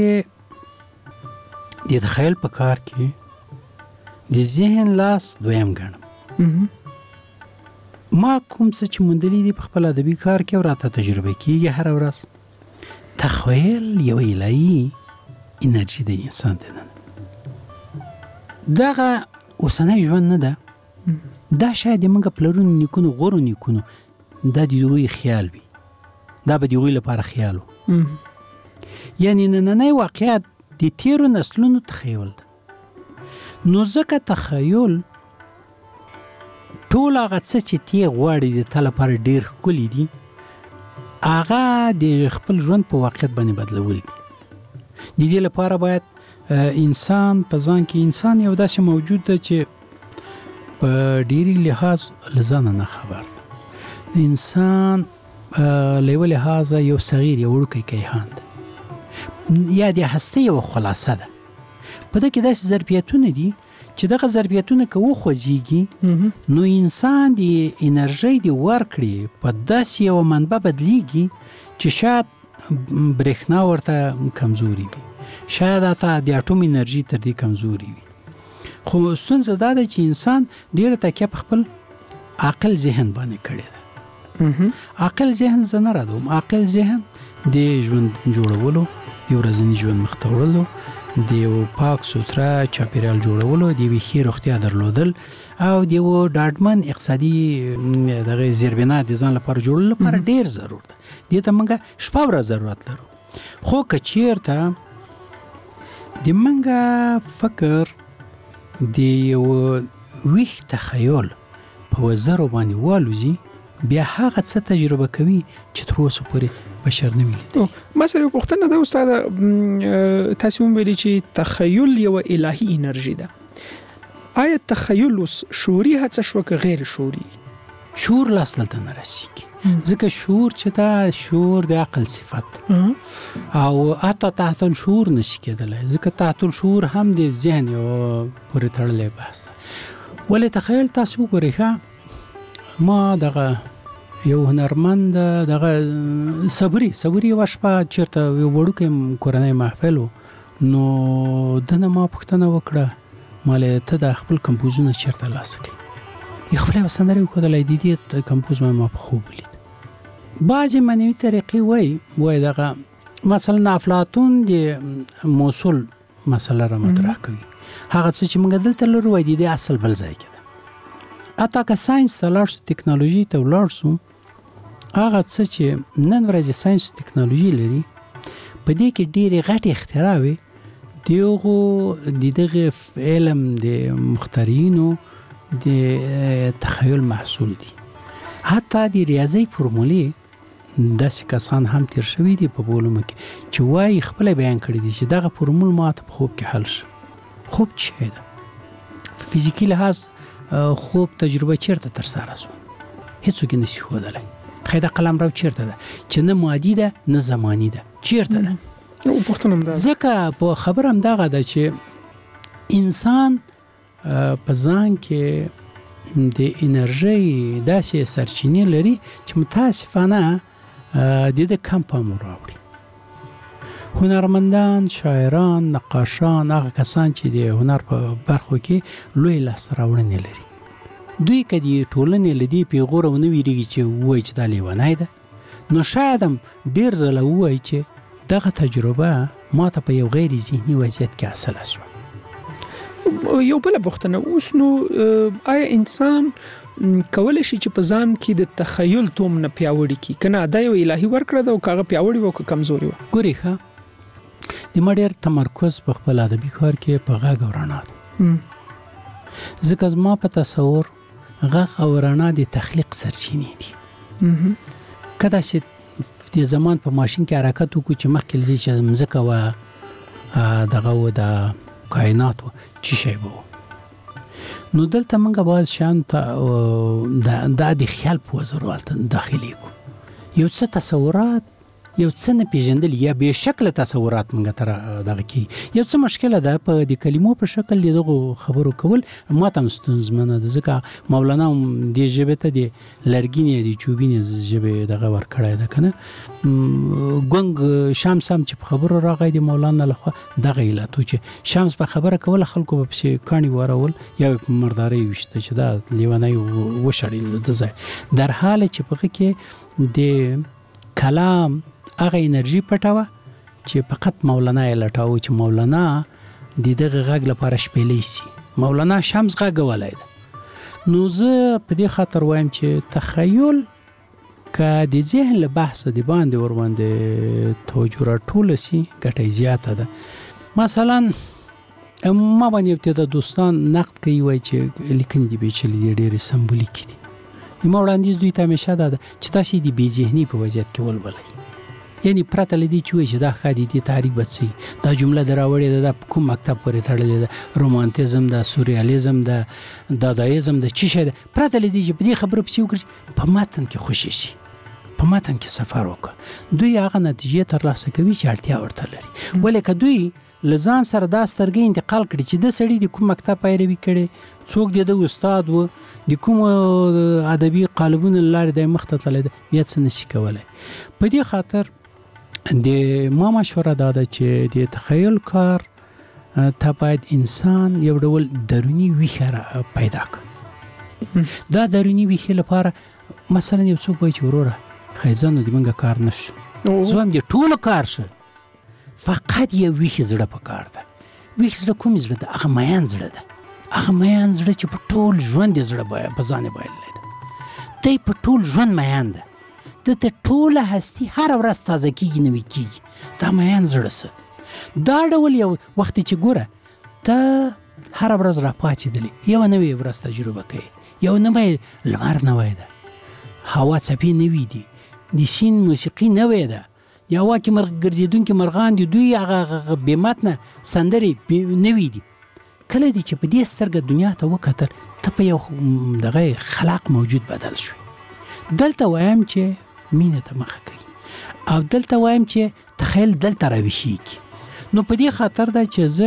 کې د تخیل په کار کې د ذهن لاس دویم ګڼم. ما کوم څه چې موندلي دي په خپل ادبي کار کې او راته تجربه کېږي هره ورځ، تخیل یو الهي انرژي د انسان دننه. دغه اوسنی ژوند نه ده، دا شاید موږ پلرونو نیکونو غورو نیکونو دا د دوی خیال وي، دا به د دوی لپاره خیال و. یعنی نننی واقعیت د تیرو نسلونو تخیل ده. نو ځکه تخیل ټول هغه څه چې تی غواړي د تا لپاره ډېر ښکلي دي هغه د خپل ژوند په واقعیت باندې بدلول دي. د دې لپاره باید انسان په ځان کې انسان یو داسې موجود ده چې په ډېری لحاظ لزانه نه خبر ده. انسان له لحاظ یو صغیر یو وړوکی کیهان ده یا د هسته یو خلاصه ده. په دې کې داسې ظرفیتونه دي چې دغه ظرفیتونه که وخوځېږي نو انسان د انرژۍ د ورکړې په داسې یو منبع بدلیږي چې شاید برېښنا ورته کمزوري وي، شاید حتی د اټوم انرژي تر دې کمزوري وي. خو ستونزه دا ده چې انسان ډېره تکیه په خپل عقل ذهن باندې کړې ده. عقل ذهن زه نه ردوم، عقل ذهن د ژوند جوړولو، د ورځني ژوند مخ ته وړلو، د یو پاک سوتره چاپیریال جوړولو، د یوې ښې روغتیا درلودل او د یو ډاډمن اقتصادي دغه زیربنا د ځان لپاره جوړولو لپاره ډېر ضرور ده. دې ته موږ شپه ورځ ضرورت لرو. خو که چېرته د موږ فکر د یو ویښ تخیل په وزرو باندې والوځي، بیا هغه څه تجربه کوي چې تر اوسه پورې بشر نه ویلي. ما سره یو پوښتنه ده استاد، تاسو هم ویلي چې تخیل یو الهي انرژي ده. آیا تخیل اوس شعوري هڅه شوه که غیر شعوري؟ شعور لاس دلته نه رسېږي، ځکه شعور چې دا شعور د عقل صفت او حتی تحت الشعور نشي کېدلی، ځکه تحت الشعور هم د ذهن یو پورې تړلی بحث ده. ولې تخیل تاسو وګورئ، ما دغه یو هنرمند دغه صبري یوه شپه چېرته یو وړوکی کورنی محفل و، نو دنه ما پوښتنه وکړه، مالې ته د خپل کمپوزونه چېرته لاسه کوي؟ خپله به سندرې وښودلی، د دې کمپوز ما په خوب ولید. بعضې معنوي طریقې وایي دغه مثلا افلاطون د موصول مسله را مطرح کوي، هغه څه چې موږ دلته لرو وایي د دې اصل بل ځای کې ده. حتی که ساینس ته لاړ شو، تکنالوژي ته ولاړ شو، هغه څه چې نن ورځې ساینس او تکنالوژي لري په دې کې ډېرې غټې اختراع د دغه علم د مخترعینو د تخیل محصول دي. حتی د ریاضي فرمولې داسې کسان هم تیر شوي دي په علومو کې چې وایي خپله بیان کړي دي چې دغه فرمول ما ته په خوب کې حل شي. خوب څه شی ده؟ په فزیکي لحاظ خوب تجربه چیرته ترسره شوه؟ هیڅوک یې نشي ښودلی. خیر د قلمرو چیرته ده چې نه مادي ده نه زماني ده؟ چیرته ده؟ ځکه په خبره همدغه ده چې انسان په ځان کې د انرژۍ داسې سرچینې لري چې متاسفانه د ده کم پام راوړي. هنرمندان، شاعران، نقاشان، هغه کسان چې د هنر په برخو کې لوی لاسته راوړنې لري، دوی که د ټولنې له دې پیغوره ونه ویرېږي چې ووایي چې دا لیونی ده، نو شاید هم ډېر ځله ووایي چې دغه تجربه ما ته په یو غیر ذهني وضعیت کې حاصله شوه. یو بله پوښتنه، اوس نو آیا انسان کولی شي چې په ځان کې د تخیل توم نه پیاوړي کړي؟ که نه دا یو الهي ورکړه ده او که هغه پیاوړي وه او که کمزوري وه؟ ګورې ښه، د ما ډېر تمرکز په خپل ادبي کار کې په غږ او رڼا ده، ځکه زما په تصور غږ او رڼا د تخلیق سرچینې دي. که داسې د زمان په ماشین کې حرکت وکړو چې مخکې له دې چې مځکه وه دغه و د کائنات و چی شی به و، نو دلته موږ باید شیانو ته دا د خیال په وزرو هلته داخلي کړو، یو څه تصورات، یو څه نه پېژندل یا بې شکله تصورات موږ ته دغه کېږي. یو څه مشکله ده په د کلمو په شکل د دغو خبرو کول، ما ته هم ستونزمنه ده، ځکه مولانا هم دې ژبې ته د لرګینې د چوبینې ژبې دغه ورکړی ده که نه. ګونګ شمس هم چې په خبرو راغی د مولانا لخوا دغه علت و چې شمس په خبره کوله خلکو به پسې کاڼي وارول یا په مردارۍ ویشته چې دا لیونی وشړي د ځای، در حاله چې په هغه کې د کلام هغه انرژي پټه وه چې فقط مولانا یې لټاوه چې مولانا د دغه غږ لپاره شپېلی سي. مولانا شمس غږولی ده. نو زه په دې خاطر وایم چې تخیل که د ذهن له بحثه د باندې ورباندې توجه راټوله سي ګټه یې زیاته ده. مثلا ما باندې یو تعداد دوستان نقد کوي، وایي چې لیکنې دې پیچلې دي، ډېرې سمبولیکې دي. ما وړاندیز دوی ته همیشه دا ده چې تاسې د بې ذهني په وضعیت کې ولولئ، یعنی پرته لدی چې وایي چې دا ښه دي دې تحریک به څه دا جمله در راوړې ده دا کوم مکتب پورې تړلې ده رومانتیزم ده سوریالیزم ده دادایزم ده څه شی ده پرته لدی چې په دې خبرو پسې وګرځي په متن کې خوشي شي په متن کې سفر وکړه دوی هغه نتیجې ترلاسه کوي چې اړتیا ورته لري ولې که دوی له ځان سره دا سترګې انتقال کړي چې د سړي د کوم مکتب پیروي کړي څوک د استاد و د کوم ادبي قالبونو لارې د مخ ته تللی ده بیا څه نشي کولی په دې خاطر د ما مشوره دا ده چې د تخیل کار ته باید انسان یو ډول دروني ویښه پیدا کړي دا دروني ویښې لپاره مثلا یو څوک وایي چې وروره خیزانو د منګه کار نشي زه هم د ټولو کار شه فقط یو ویښ زړه په کار ده ویښ زړه کوم زړه ده هغه میان زړه ده هغه میان زړه چې په ټول ژوند یې زړه په ځان یې بایللی ده دی په ټول ژوند میان ده د ته ټوله هستي هره ورځ تازه کېږي نوي کېږي دا میان زړه څه دا ډول یو وخت چې ګوره ته هره ورځ راپاڅېدلې یوه نوې ورځ تجربه کوې یو نوی لمر نوی ده هوا څپې نوي دي د سین موسیقي نوې ده د هوا کې ګرځېدونکي مرغان دي دوی هغه بې متنه سندرې نوي دي کله دي چې په دې سترګه دنیا ته وکتل ته په یو دغه خلاق موجود بدل شوي دلته وایم چې مینه ته مخه کوي او دلته وایم چې تخیل دلته راویښېږي نو په دې خاطر ده چې زه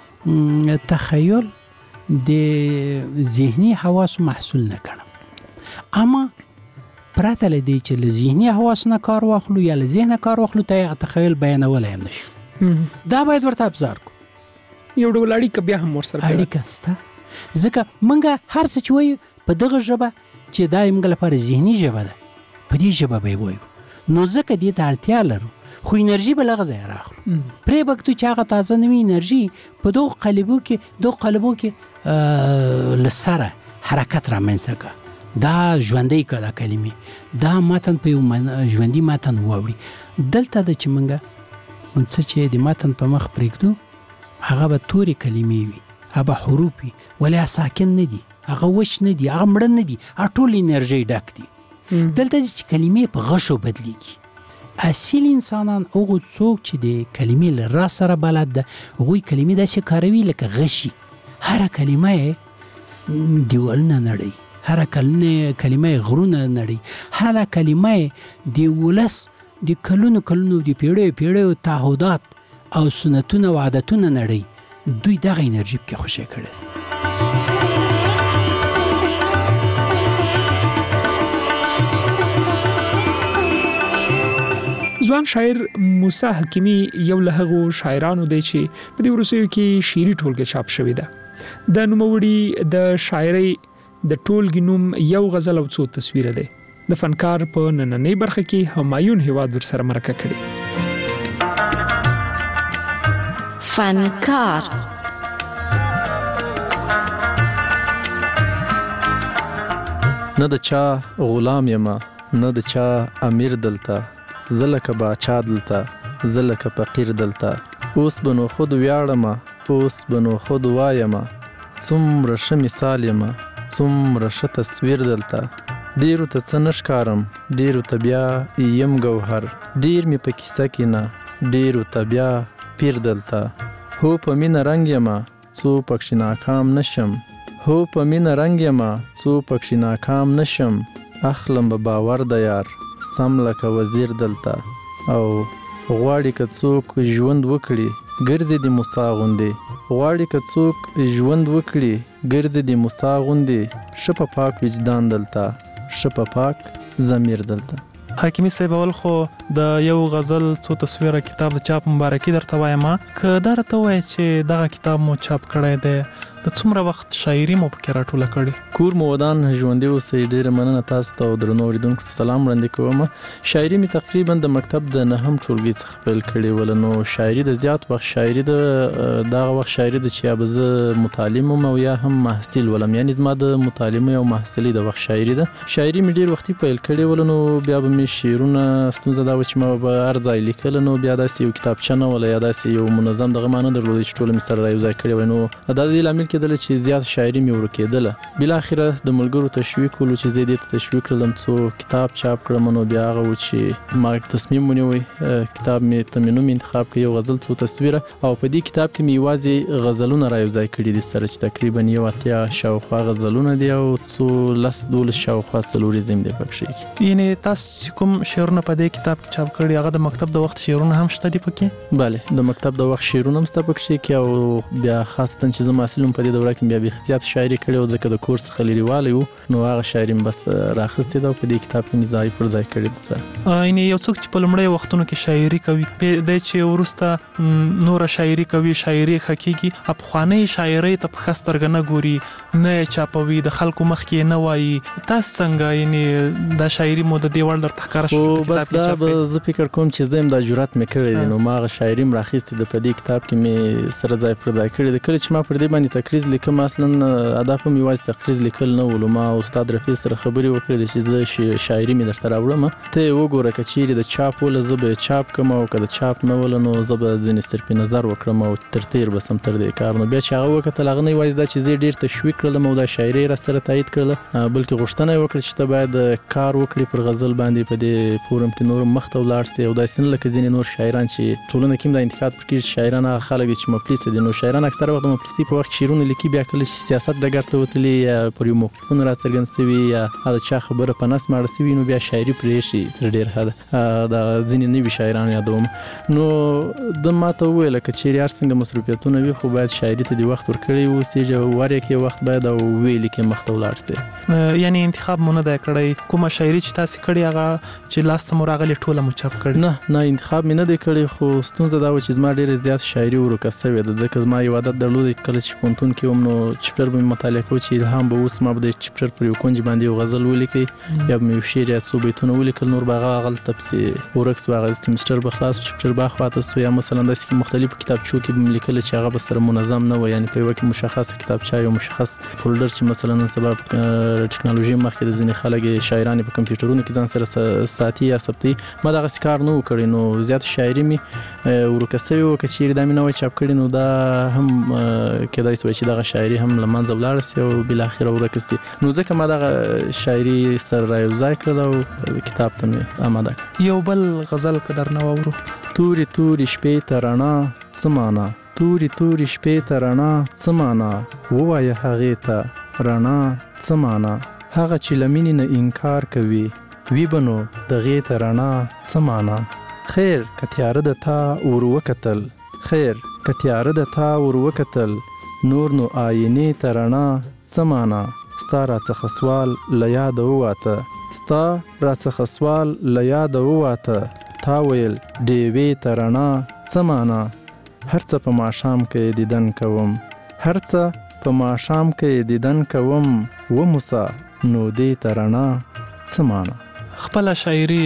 تخیل د ذهني حواسو محصول نه ګڼم اما پرته له دې چې له ذهني حواسو نه کار واخلو یا له ذهنه کار واخلو ته یې تخیل بیانولی هم نشو دا باید ورته ابزار کو یو ډول اړیکه بیا هم ورسره اړیکه شته ځکه موږ هر څه چې وایو په دغه ژبه چې دا موږ لپاره ذهني ژبه ده په دې ژبه به یې وایو نو ځکه دې ته اړتیا لرو خو انرژي به له هغه ځایه راخلو پرېږدو چې هغه تازه نوي انرژي په دغو قالبو کې له سره حرکت رامنځته کړه دا ژوندی که دا کلمې دا متن په یو ژوندي متن واوړي دلته ده چې موږ څه چې د متن په مخ پرېږدو هغه به تورې کلمې وي هغه به حروف وي ولې ساکن نه دي هغه وچ نه دي هغه مړه نه دي هغه ټول انرژي ډک دي دلته چې کلمې په غشو بدلیږي اصیل انسانان هغه څوک چې د کلمې له راز سره بلد ده هغوی کلمې داسې کاروي لکه غشي هره کلمه یې دیوالونه نړوي هره کلمه یې غرونه نړوي هره کلمه یې د ولس د کلونو د پیړیو تعهدات او سنتونه و عادتونه نړوي دوی دغه انرژي پکې خوشې کړی ځوان شاعر موسی حکیمی یو له هغو شاعرانو دی چې په دې وروستیو کې شعري ټولګه چاپ شوې ده د نوموړي د شاعرۍ د ټولګې نوم یو غزل او څو تصویره دی د فنکار په نننۍ برخه کې همایون هیواد ورسره مرکه کړې فنکار نه د چا غلام یم نه د چا امیر دلته زه لکه باچا دلته زه لکه فقیر دلته اوس به نو خود ویاړم اوس به نو خود وایم څومره ښه مثال یم څومره ښه تصویر دلته ډیرو ته څه نه ښکارم ډیرو ته بیا یم ګوهر ډیر مې په کیسه کې نه ډیرو ته بیا پیر دلته هو په مینه رنګ یم څو پکښې ناکام نشم هو په مینه رنګ یم څو پکښې ناکام نشم اخلم به باور د یار سم لکه وزیر دلته او غواړي که څوک ژوند وکړي ګرځي د موسی غوندې غواړي که څوک ژوند وکړي ګرځي د موسی غوندې ښه په پاک وجدان دلته ښه په پاک ضمیر دلته حکیمی صاحب اول خو د یو غزل څو تصویره کتاب د چاپ مبارکي درته وایم که دا راته وایي چې دغه کتاب مو چاپ کړی دی د څومره وخت شاعري مو پکې راټوله کړې کور مو ودان ژوندي اوسئ ډېره مننه تاسو ته او درنو اورېدونکو ته سلام وړاندې کوم شاعري مې تقریبا د مکتب د نهم ټولګي څخه پیل کړې وله نو شاعري د زیات وخت شاعري د دغه وخت شاعري د چې یا به زه متعلم وم او یا هم محصل ولم یعنې زما د متعلمۍ او محصلۍ د وخت شاعري ده شاعري مې ډېر وختي پیل کړې وله نو بیا به مې شعرونه ستونزه دا دا و چې ما به هر ځای لیکل نو بیا داسې یو کتابچه نه وله یا داسې یو منظم دغه ما نه درلودی چې ټول مې سره یو ځای کړی وای. نو دا د دې لامل کېدله چې زیات شاعري مې ورکېدله. بالاخره د ملګرو تشویق ولو چې زه دې ته تشویق کړلم څو کتاب چاپ کړم. نو بیا هغه و چې ما تصمیم ونیوی کتاب مې ته مې نوم انتخاب کړ، یو غزل څو تصویره، او په دې کتاب کې مې یوازې غزلونه را یو ځای کړي دي سره چې تقریبا 80 شاوخوا غزلونه دي او څو 10-12 شاوخوا څلوریزم دی پکې. یعنی تاسو کوم شعرونه په دې کتاب کې چاپ کړي هغه د مکتب د وخت شعرونه هم شته دي پکې؟ بله، د مکتب د وخت شعرونه هم شته پکې کې، او بیا خاصتا چې زه محصل په دې دوره کې بیا به زیات شاعري کړې او ځکه د کورس څخه لريوالی وو نو هغه شاعري بس راخستې ده او په دې کتاب کې مې ځای پر ځای کړی ده. یعنی یو څوک چې په لومړی وختونو کې شاعري کوي د چې ورسته نور شاعري کوي، شاعري حقيقي افغاني شاعري ته په خسترګ نه ګوري، نه چاپوي، د خلکو مخ کې نه وایي. تاسو څنګه یعنی دا شاعري مو د دې وړ در تخکار شو په کتاب کې؟ بس زه فکر کوم چې زم دا جرأت مې کړی دی نو ما هغه شاعري راخستې د په دې کتاب کې مې سره ځای پر ځای کړی دی. کله چې ما پر دې باندې تقریز لیکم اصلا هدف مې یوازې تقریز لیکل نه ولو. ما استاد رفیع سره خبرې وکړې چې زه شاعري مې درته راوړم، ته وګوره که چیرې د چاپ ول زه به چاپ کوم او که د چاپ نه ول نو زه به ځینې صرف نظر وکړم او تیر به سم تر دې کار. نو بیا چې هغه وکتل هغه نه یوازې دا چې زه ډیر تشویق کړلم او دا شاعري را سره تایید کړله بلکې غوښتنه یې وکړه چې ته باید کار وکړې پر غزل باندې په دې فورم کې نور مخ ته ولاړ سې او داسې نه لکه ځینې نور شاعران چې ټولنه کې دا انتقاد پکې شاعران هغه خلک چې مفلس دي. نو شاعران اکثره وخت مفلسي په وخت شعرونه لیکي بیا کله چې سیاست ډګر ته وتلي یا پر یو موقفونه راڅرګند سوي یا د چا خبره په نس ماړه سوي نو بیا شاعري پرې شي تر ډېر حده د ځینې نوي شاعران یادوم. نو د ماته وویل که چیرې هر څنګه مصروفیتونه وي خو باید شاعري ته د وخت ورکړی اوسېږي، ور یې کې وخت باید او ویلي کې مخ ته ولاړ سې. یعنی انتخاب مو نه دی کړی؟ کومه شاعري چې تاسو کړې هغه چې لاس ته مو راغلې ټوله مو چاپ کړې؟ نه انتخاب مې نه دی کړی، خو ستونزه دا و چې زما ډېره زیات شاعري ورکه سوې ده ځکه زما یو عادت درلود کله چې پوهنتون کې وم نو چپټر به مې مطالعه کوو چې الهام به اوس ما به د چپټر پر یو کونج باندې یو غزل ولیکئ یا به مې یو شعر یا څو بیتونه ولیکل، نور به هغه هغلته پسې ورک سو، هغه سیمسټر به خلاص چپټر به خواته سو، یا مثلا داسې مختلفو کتابچو کې به مې لیکل چې هغه به سره منظم نه وي، یعنی په یوه کې مشخصه کتابچه یو مشخص فولډر چې مثلا نن سبا ټکنالوژي مخکې د ځینې خلک شاعران په کمپیوټرونو کې ځان سره ساتي یا ثبتي، ما دغسې کار نه و کړی نو زیات شاعري مې ورکه سوې وه. که چیرې دا مې نه وای چاپ کړي نو دا هم کېدای شوی چې دغه شاعري هم له منځه ولاړه سي او بالاخره ورکه سي. نو ځکه ما دغه شاعري سره را یو ځای کړله او کتاب ته مې اماده کړه. یو بل غزل که درنه واورو. تورې تورې شپې ته رڼا څه معنا، تورې تورې شپې ته رڼا څه معنا، ووایه هغې ته رڼا څه معنا، هغه چې له مینې نه انکار کوي وي به نو دغې ته رڼا څه معنا، خیر که تیاره د تا ور وکتل، خیر که تیاره د تا ور وکتل، نور نو آینې ته رڼا څه معنا، ستا راڅخه سوال له یاده وواته، ستا راڅخه سوال له یاده وواته، تا ویل ډیوې ته رڼا څه معنا، هر څه په ماښام کې دیدن کوم، هر څه په ماښام کې دیدن کوم، وموسه نو دې ته رڼا څه معنا. خپل شاعري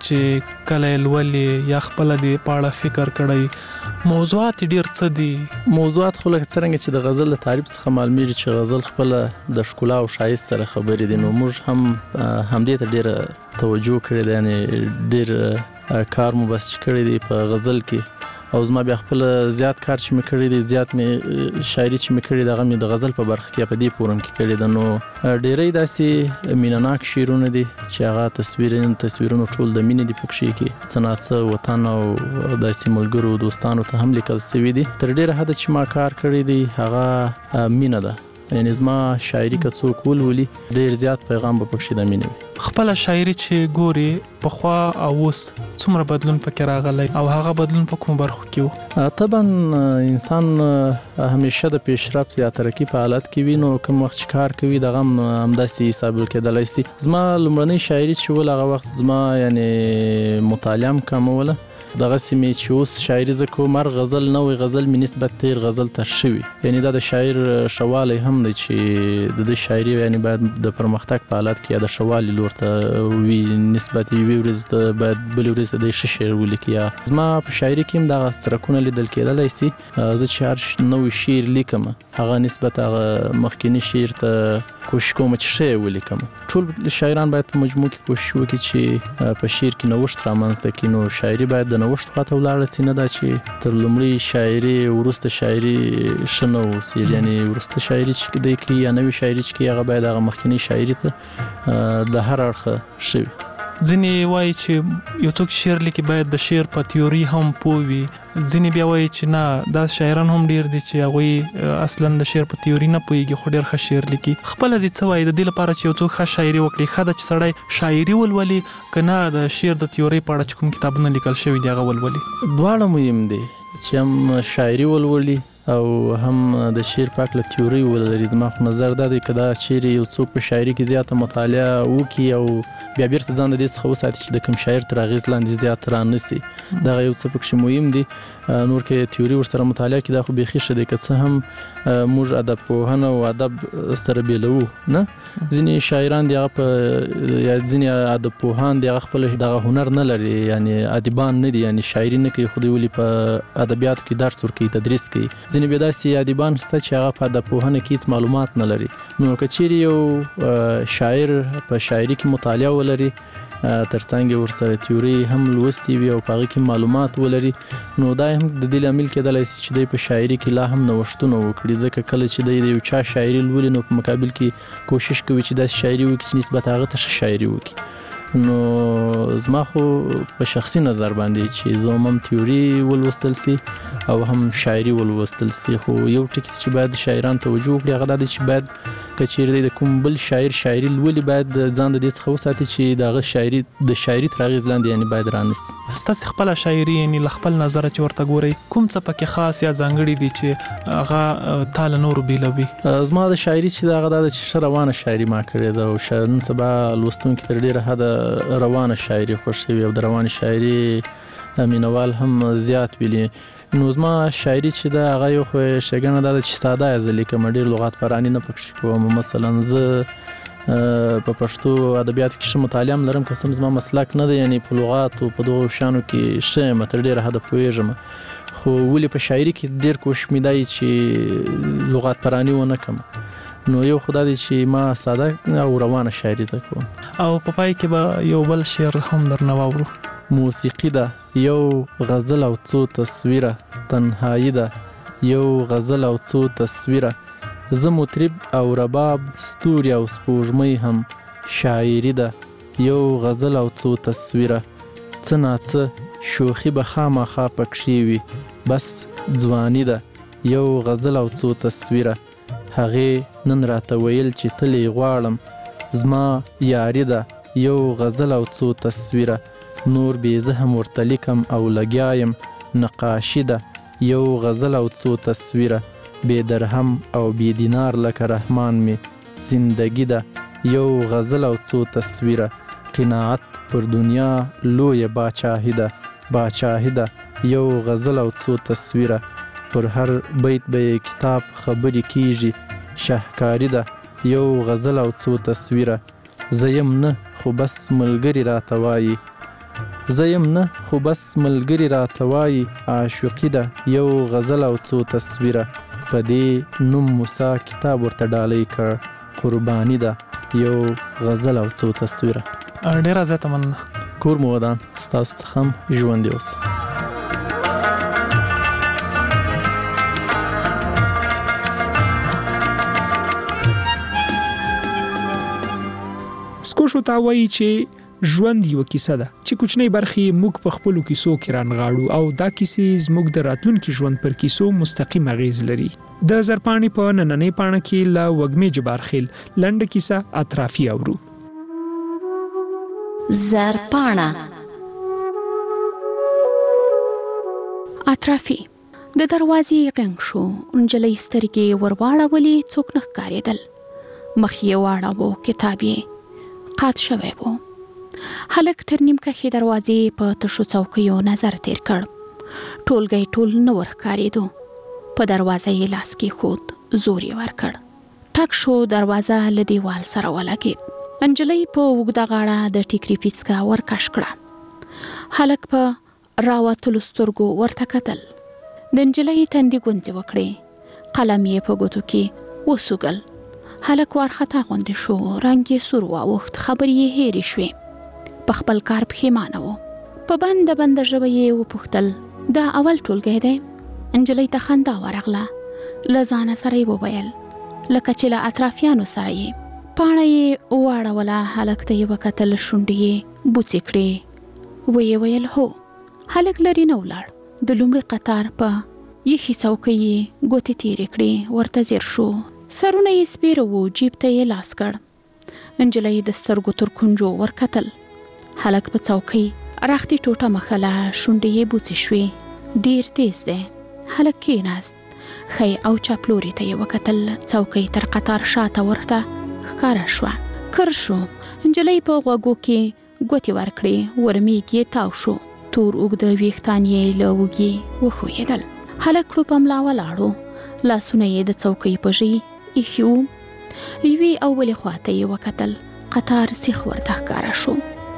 چې کله لولې یا خپل د پاړه فکر کړی موضوعات ډیر څه دي؟ موضوعات خو لکه څرنګه چې د غزل له تعریف څخه معلومیږي چې غزل خپل د ښکلا او ښایست سره خبرې دي، نو موږ هم همدې ته ډیره توجه کړې ده، یعنې ډیر کار مو بس کړی دی په غزل کې او زما بیا خپل زیات کار چې مې کړی دی، زیات مې شاعري چې مې کړې ده هغه مې د غزل په برخه کې په دې فورم کې کړې ده. نو ډیری داسې مینهناک شعرونه دي چې هغه تصویرونه ټول د مینې دي پکښې کې څه ناڅه وطن او داسې ملګرو دوستانو ته هم لیکل سوي دي. تر ډیره حده چې ما کار کړی دی هغه مینه ده، یعنی زما شاعري که څوک ولولي ډیر زیات پیغام به پکښې د مینې وي. خپل شاعري چې ګوري پخوا او اوس څومره بدلون پکې راغلی او هغه بدلون په کوم برخو کې و؟ طبعا انسان همیشه د پیشرفت یا ترقي په حالت کې وي، نو کوم وخت چې کار کوي دغه همداسې حساب کېدلی سي. زما لومړنۍ شاعري چې ول هغه وخت زما یعنی مطالعه هم کموله دغه سیمې چې اوس شاعري زه کوم هر غزل نوې غزل مې نسبت تیر غزل ته شوي، یعنی دا د شاعر شوالی هم دی چې د شاعري یعنی باید د پرمختګ په حالت کې یا د شوالي لور ته وي نسبت یوې ورځ ته باید بلې ورځ ته د ښه شعر ولیکي. یا زما په شاعري کې هم دغه څرکونه لیدل کېدلی سي. زه چې هر نوی شعر لیکم هغه نسبت هغه مخکینی شعر ته کوشش کوم چې ښه ولیکم. ټول شاعران باید په مجموع کې کوشش وکړي چې په شعر کې نوښت رامنځته کړي. نو شاعري باید د نوښت خواته ولاړه سي، نه دا چې تر لومړي شاعري وروسته شاعري ښه نه اوسي. یعنی وروسته شاعري چې دی کوي یا نوې شاعري چې کوي هغه باید هغه مخکینی شاعري ته د هر اړخه ښه وي. ځینې وایي چې یو څوک شعر لیکي باید د شعر په تیوري هم پوه وي، ځینې بیا وایي چې نه دا شاعران هم ډیر دي چې هغوی اصلا د شعر په تیوري نه پوهېږي خو ډیر ښه شعر لیکي. خپله دې څه وایي د دې لپاره چې یو څوک ښه شاعري وکړي ښه ده چې سړی شاعري ولولي که نه د شعر د تیوري په اړه چې کوم کتابونه لیکل شوي دي هغه ولولي؟ دواړه مهم دي چې هم شاعري ولولي او هم د شعر په هکله تیوري ولري. زما خو نظر دا دی که دا چیرې یو څوک په شاعري کې زیاته مطالعه وکړي او بیا بیرته ځان د دې څخه وساتي چې د کوم شاعر تر اغېز لاندې زیات رانسي، دغه یو څه پکښې مهم دي. نور کې تیوري ورسره مطالعه کړي دا خو بیخي ښه دی. که څه هم موږ ادب پوهنه او ادب سره بیلوو نه، ځینې شاعران دي هغه په یا ځینې ادب پوهان دي هغه خپل دغه هنر نه لري، یعنی ادیبان نه دي، یعنی شاعري نه کوي خو دوی ولې په ادبیاتو کې درس ورکوي تدریس کوي. ځینې بیا داسې ادیبان شته چې هغه په ادب پوهنه کې هېڅ معلومات نه لري. نو که چیرې یو شاعر په شاعري کې مطالعه ولري ترڅنګ ورسره تیوري هم لوستي وي او په هغه کې معلومات ولري، نو دا هم د دې لامل کېدلی شي چې دی په شاعري کې لا هم نوښتونه وکړي. ځکه کله چې دی د یو چا شاعري لولي نو په مقابل کې کوشش کوي چې داسې شاعري وکړي چې نسبت هغه ته ښه شاعري وکړي. نو زما خو په شخصي نظر باندې چې زه هم تیوري ولوستل سي او هم شاعري ولوستل سي، خو یو ټکي چې باید شاعران توجه وکړي هغه دا دی چې باید که چیرې د کوم بل شاعر شاعري لولي باید ځان د دې څخه وساتي چې د هغه شاعري د شاعري تر اغېز لاندې یعنې باید رانیسي. ستاسې خپله شاعري یعنې له خپل نظره چې ورته ګورئ کوم څه پکې خاص یا ځانګړي دي چې هغه تا له نورو بیلوي؟ زما د شاعري چې د هغه دا ده چې ښه روانه شاعري ما کړې ده او نن سبا لوستونکي تر ډېره حده روانه شاعري خوښوي او د روانې شاعري مینوال هم زیات ویلي. نو زما شاعري چې ده هغه یو خو ښېګڼه دا ده چې ساده یې زه لیکم، ډېر لغات پراني نه پکښې کوم. مثلا زه په پښتو ادبیاتو کې ښه مطالعه هم لرم، که څه هم زما مسلک نه دی، یعنې په لغاتو په دغو شیانو کې ښه یم تر ډېره حده پوهېږم، خو ولې په شاعري کې ډېر کوشش مې دا وي چې لغات پراني ونه کړم. نو یو خو دا دی چې ما ساده او روانه شاعري زه کوم. او په پای کې به یو بل شعر هم درنه واورو. موسیقي ده یو غزل او څو تصویره، تنهایی ده یو غزل او څو تصویره، زه مطرب او رباب ستوري او سپوږمۍ هم شاعري ده یو غزل او څو تصویره، څه ناڅه شوخي به خامخا پکښې وي بس ځواني ده یو غزل او څو تصویره، هغې نن راته ویل چې تلې غواړم زما یاري ده یو غزل او څو تصویره، نور بې زه هم ورته لیکم او لګیا یم نقاشي ده یو غزل او څو تصویره، بې درهم او بې دینار لکه رحمان می زندگی ده یو غزل او څو تصویره، قناعت پر دنیا لویه باچاهي ده باچاهي ده یو غزل او څو تصویره، پر هر بیت به کتاب خبرې کیږي شهکاری ده یو غزل او څو تصویره، زه یم نه خو بس ملګري راته وایي زه یم نه خو بس ملګري راته وایي عاشقي ده یو غزل او څو تصویره، په دې نوم موسی کتاب ورته ډالۍ کړ قرباني ده یو غزل او څو تصویره. ډېره زیاته مننه. کور مو ودان، ستاسو څخه هم ژوندي اوسه. سکوشو ته وایي چې ژوند یو کیسه ده چې کوچنی برخې موږ په خپلو کیسو کې رانغاړو او دا کیسې زموږ د راتلونکي ژوند پر کیسو مستقیم اغیز لري. د زرپاڼې په نننۍ پاڼه کې له وږمې جبارخیل لنډه کیسه اطرافي اورو. زرپاڼه اطرافي د دروازې غنګ شو، نجلۍ سترګې ورواړولې، څوک نه ښکارېدل، مخ یې واړاوه، کتاب یې قات شوی و. هلک تر نیمکښې دروازې په تشو څوکیو نظر تیر کړ. ټولګی ټول نه ورښکارېدو. په دروازه یې لاس کېښود، زور یې ورکړ. ټک شو، دروازه له دیوال سره ولګېد. نجلۍ په اوږده غاړه د ټیکري پیڅکه ورکش کړه. هلک په راوتلو سترګو ورته کتل. د نجلۍ تندې ګونځې وکړې. قلم یې په ګوتو کې وسوګل. هلک وارخطا غوندې شو، رنګ یې سور واوښت، خبرې یې هېرې شوې. په خپل کار پښېمانه و. په بنده ژبه یې وپوښتل، دا اول ټولګی دی؟ نجلۍ ته خندا ورغله. له ځانه سره یې وویل لکه چې له اطرافیانو سره یې. پاڼه یې واړوله. هلک ته یې وکتل، شونډې یې بوڅې کړې. ویې ویل هو. هلک لرې نه ولاړ. د لومړي قطار په یخي څوکۍ یې ګوتې تېرې کړې. ورته ځیر شو. سرونه یې سپېره وو. جیب ته یې لاس کړ. نجلۍ د سترګو تر کونجو ورکتل. هلک په څوکۍ رختې ټوټه مښله. شونډې یې بوڅې شوې. ډېر تیز دی. هلک کېناست. ښی او چپ لوري ته یې وکتل. څوکۍ تر قطار شاته ورته ښکاره شوه. کر شو. نجلۍ په غوږو کې ګوتې ورکړې. ورمېږ یې تاو شو. تور اوږده ویښتان یې له وږي وښویېدل. هلک کړو په ملا ولاړو. لاسونه یې د څوکۍ په ژۍ ایښي وو. یوې او بلې خواته یې وکتل. قطار سیخ ورته ښکاره شو.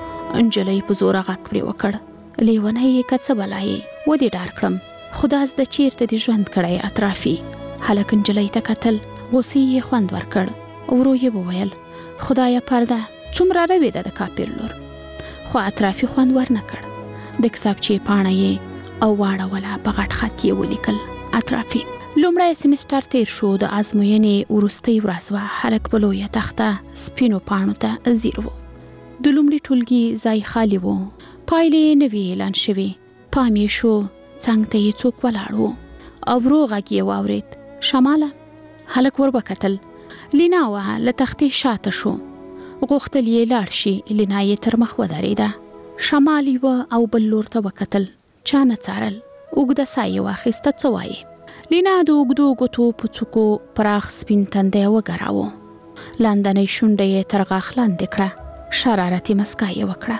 نجلۍ په زوره غږ پرې وکړ، لیونی یې که څه بلا یې، ودې ډار کړم، خدا زده چیرته دې ژوند کړی اطرافي. هلک نجلۍ ته کتل، غوسې یې خوند ورکړ. ورو یې وویل خدایه پرده څومره روې ده د کاپیر لور. خو اطرافي خوند ورنه کړ. د کتابچې پاڼه یې او واړوله. په غټ خط یې ولیکل اطرافي. لومړی سیمسټر تیر شو. د ازموینې وروستۍ ورځ وه. هلک په لویه تخته سپینو پاڼو ته ځیر و. د لومړي ټولګي ځای خالي و. پایلې نه وې اعلان شوې. پام یې شو څنګ ته یې څوک ولاړ و. ورو غږ یې واورېد، شماله. هلک ور وکتل. لینا وه. له تختې شاته شو. غوښتل یې لاړ شي. لینا یې تر مخ ودرېده. شمال یوه او بل لور ته وکتل. چا نه څارل. اوږده ساه یې واخیسته. څه وایې؟ لینا د اوږدو ګوتو په څوکو پراخ سپین تندی وګراوه. لاندنۍ شونډه یې تر غاښ لاندې کړه. شرارتي مسکا یې وکړه.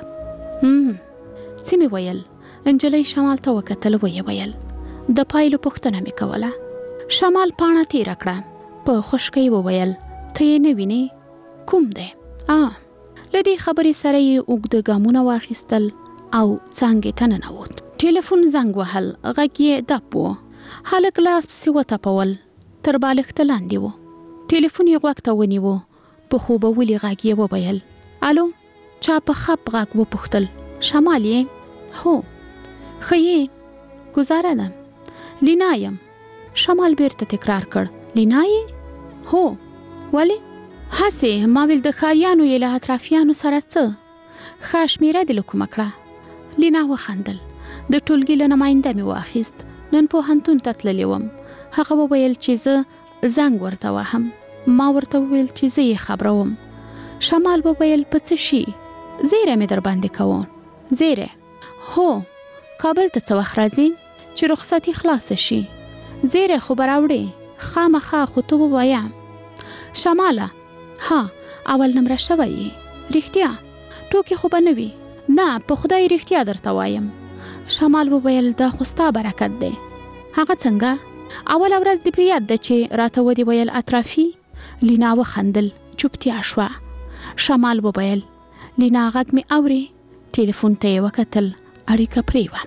څه مې ویل؟ نجلۍ شمال ته وکتل. ویې ویل د پایلو پوښتنه مې کوله. شمال پاڼه تېره کړه. په خشکۍ وویل ته یې نه وینې؟ کوم دی؟ له دې خبرې سره یې اوږده ګامونه واخیستل او څانګې ته ننوت. ټلیفون زنګ وهل. غږ یې دپ و. هلک لاس پسې وتپول. تر بالښته لاندې و. ټلیفون یې غوږ ته ونیو. په خوبولي غږ یې وویل الو. چا په خپ غږ وپوښتل شمال یې؟ هو. ښه یې؟ ګزاره ده. لینا یم. شمال بیرته تکرار کړ. لینا یې؟ هو. ولې؟ هسې ما ویل د ښاریانو یې له اطرافیانو سره څه ښه شمېره دې له کومه کړه. لینا وخندل. د ټولګي له نماینده مې واخیست. نن پوهنتون ته تللی وم. هغه وویل چې زه زنګ ورته وهم. ما ورته وویل چې زه یې خبروم. شمال وویل په څه شي؟ زیره مې در باندې کوم. زیره؟ هو. کابل ته څه وخت راځې چې رخصتي خلاصه شي؟ زیره خو به راوړې. خامخا خو ته ووایه. شماله ها اول نمره شوی یې؟ رښتیا؟ ټوکې خو به نه وي؟ نه په خدای رښتیا درته وایم. شمال وویل دا خو ستا برکت دی. هغه څنګه؟ اوله ورځ دې په یاد ده چې راته ودې ویل اطرافي؟ لینا وخندل. چوپتیا شوه. شمال وویل لینا غږ مې اورې؟ ټلیفون ته یې وکتل. اړیکه پرې وه.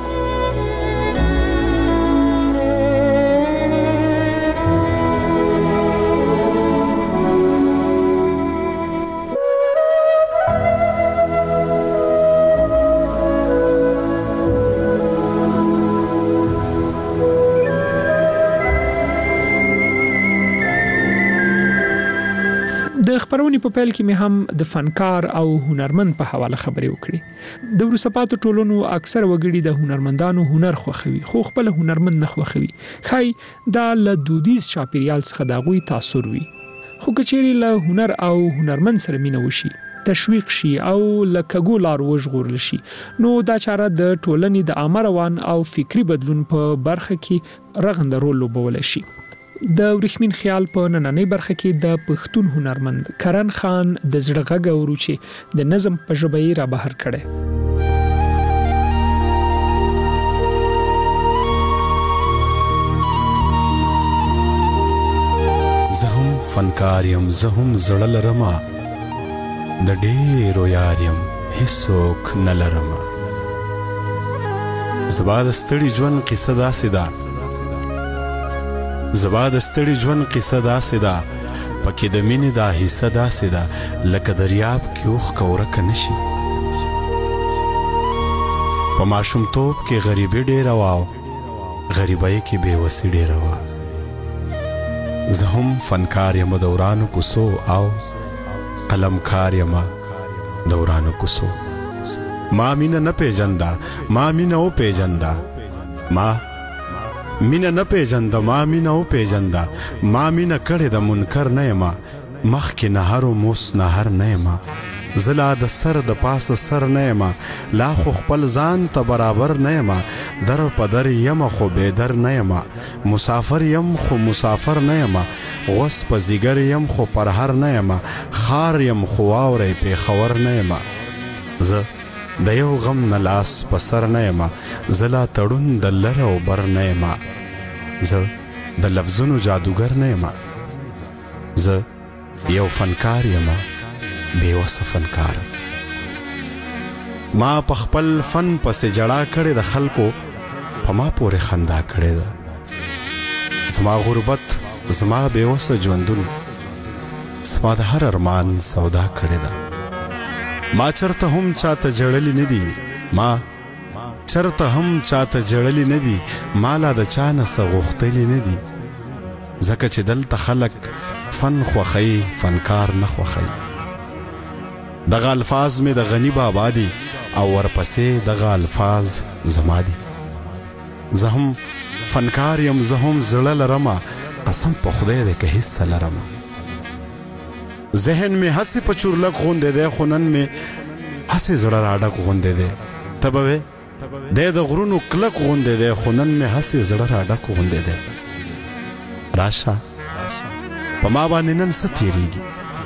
د خبرونې په پیل کې مې هم د فنکار او هنرمند په حواله خبرې وکړې. د وروسته پاتې ټولنو اکثر وګړي د هنرمندانو هنر خوښوي، خو خپل هنرمند نه خوښوي. خای دا له دودیز چاپیریال څخه د هغوی تاثر وي. خو که چیرې له هنر او هنرمند سره مینه وشي، تشویق شي او له کږو لارو وژغورل شي، نو دا چاره د ټولنې د عامه روان او فکری بدلون په برخه کې رغنده رول لوبولی شي. د ورېښمین خیال په نننۍ برخه کې د پښتون هنرمند کرن خان د زړه غږ اورو چې د نظم په ژبه یې را بهر کړی. زه هم فنکار یم، زه هم زړه لرمه، د ډېرو یار یم هیڅوک نه لرمه. زما د ستړي ژوند قصه داسې ده، زما د ستړي ژوند قصه داسې ده، پکې د مینې دا حصه داسې ده لکه دریاب کې اوښکه ورکه نشي. په ماشومتوب کې غریبي ډېره وه او غریبۍ کې بېوسي ډېره وه. زه هم فنکار یم دورانو کوڅو او قلمکار یم دورانو کوڅو. ما مینه نه پیژنده، ما مینه وپیژنده، ما مینه نه پیژنده، ما مینه وپیژنده، ما مینه کړې د منکر نه یمه، مخکې نهر و موس نهر نه یمه. زه لا د سر د پاسه سر نه یمه، لا خو خپل ځان ته برابر نه یمه. در په در یمه خو بېدر نه یمه، مسافر یم خو مسافر نه یمه. غوس په زیګر یم خو پرهر نه یمه، خار یم خو واوری پېښور نه یمه. زه د یو غم نه لاس په سر نه یمه، زه لا تړون د لر او بر نه یمه. زه د لفظونو جادوګر نه یمه، زه یو فنکار یمه بېوسه فنکار. ما په خپل فن پسې جړا کړې د خلکو په ما پورې خندا کړې ده. زما غربت، زما بېوسه ژوندون، زما د هر ارمان سودا کړې ده. ما چرته هم چاته جړلی نه دي، ما چرته هم چاته جړلی نه دي، ما لا د چا نه څه غوښتلي نه دي. ځکه چې دلته خلک فن خوښوي، فنکار نه خوښوي. دغه الفاظ مې د غني بابا دي او ورپسې دغه الفاظ زما دي. زه هم فنکار یم، زه هم زړه لرمه، قسم په خدای دی که هیڅ لرمه. ذهن مې هسې په چورلک غوندې دی، خو نن مې هسې زړه راډک غوندې دی. ته به وې دی د غرونو کلک غوندې دی، خو نن مې هسې زړه راډک غوندې دی. راشه په ما باندې نن څه تېرېږي،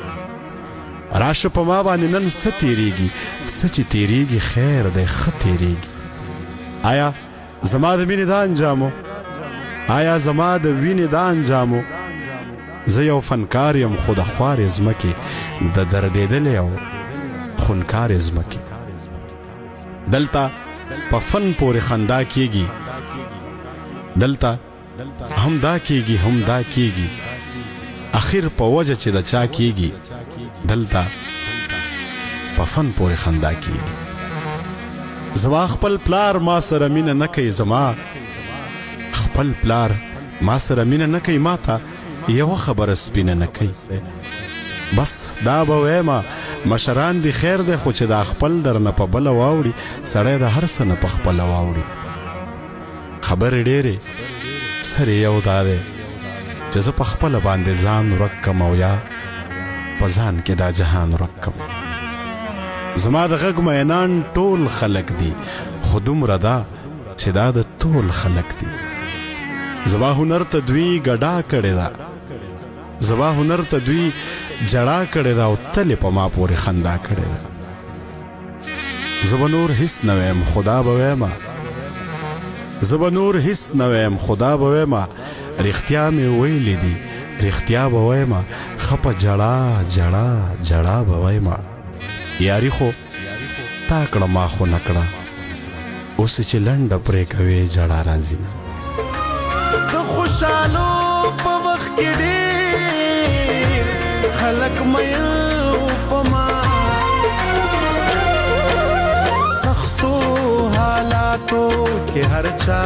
راشه په ما باندې نن څه تېرېږي، څه چې تېرېږي خیر دی ښه تېرېږي. آیا زما د مینې دا انجامو، آیا زما د وینې دا انجامو. زه یو فنکار یم خو د خوارې ځمکې، د دردېدلې او خونکارې ځمکې. دلته په فن پورې خندا کېږي، دلته هم دا کېږي هم دا کېږي، اخر په وجه چې د چا کېږي. دلته په فن پورې خندا کېږي. زما خپل پلار ما سره مینه نه کوي، زما خپل پلار ما سره مینه نه کوي، ما ته یوه خبره سپینه نه کوي. بس دا به ویمه مشران دی خیر دی، خو چې دا خپل در نه په بله واوړي، سړی د هر څه نه په خپله واوړي. خبرې ډېرې سر یو دا دی چې زه په خپله باندې ځان ورک کم او یا په ځان کې دا جهان ورک کم. زما د غږ مینان ټول خلک دي، خو دومره ده چې دا د ټول خلک دي. زما هنر ته دوی ګډا کړې ده، زما هنر ته دوی جړا کړې ده او تلې په ما پورې خندا کړې ده. زه به نور هیڅ نه ویم خدا به ویمه، زه به نور هیڅ نه ویم خدا به ویمه. رښتیا مې ویلې دي رښتیا به ویمه، ښه په جړا جړا جړا به ویمه. یاري خو تا کړه ما خو نه کړه، اوس چې لنډه پرې کوې جړا راځي. د خوشحالو په وخت کې ډېر خلک مین په ما، سختو حالاتو کې هر چا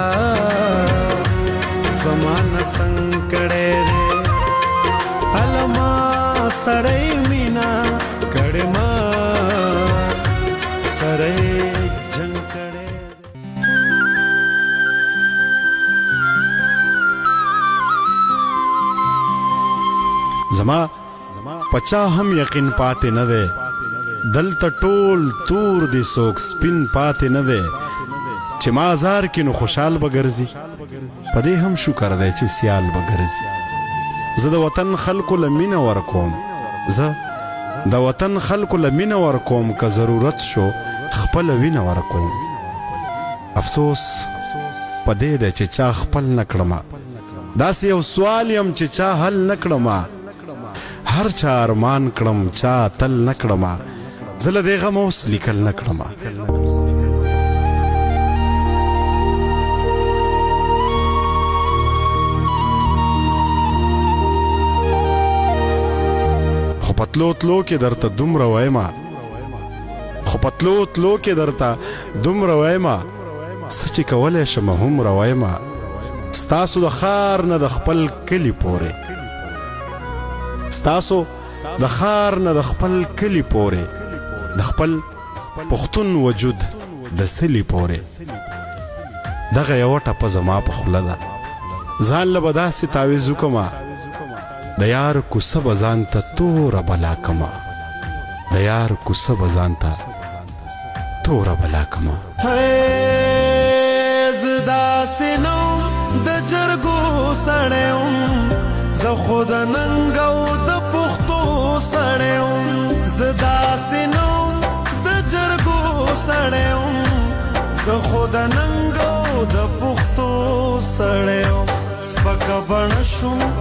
زمانه څنګ کړی دی. علما سړی مینا کړې ما سړی جنګ کړی. زما پچا هم یقین پاتې نه دی، دلته ټول تور دی څوک سپین پاتې نه دی. چې ما ازار کې نو خوشحال به ګرځي، په دې هم شکر دی چې سیال به ګرځي. زه د وطن خلکو له مینه ورکوم زه د وطن خلکو له مینه ورکوم که ضرورت شو خپله وینه ورکوم افسوس په دې دی چې چا خپل نه کړمه داسې یو سوال یم چې چا حل نه کړمه هر چا ارمان کړم چا تل نه کړمه زه له دې غمه اوس لیکل نه کړمه خو پتلو تلو کې درته دومره وایمه څه چې کولی شم هم روایمه ستاسو د ښار نه د خپل کلي پورې د خپل پښتون وجود د سلي پورې دغه یوه ټپه زما په خوله ده ځان له به داسې تاویز وکمه د یار کوڅه به ځان ته توره بلا کمه داسې نوم د جرګو سړی وم زه خو د ننګ او د پښتو سړی وم زه داسې نوم د جرګو سړی وم زه خو د ننګ او د پښتو سړی وم سپکه بڼه شوم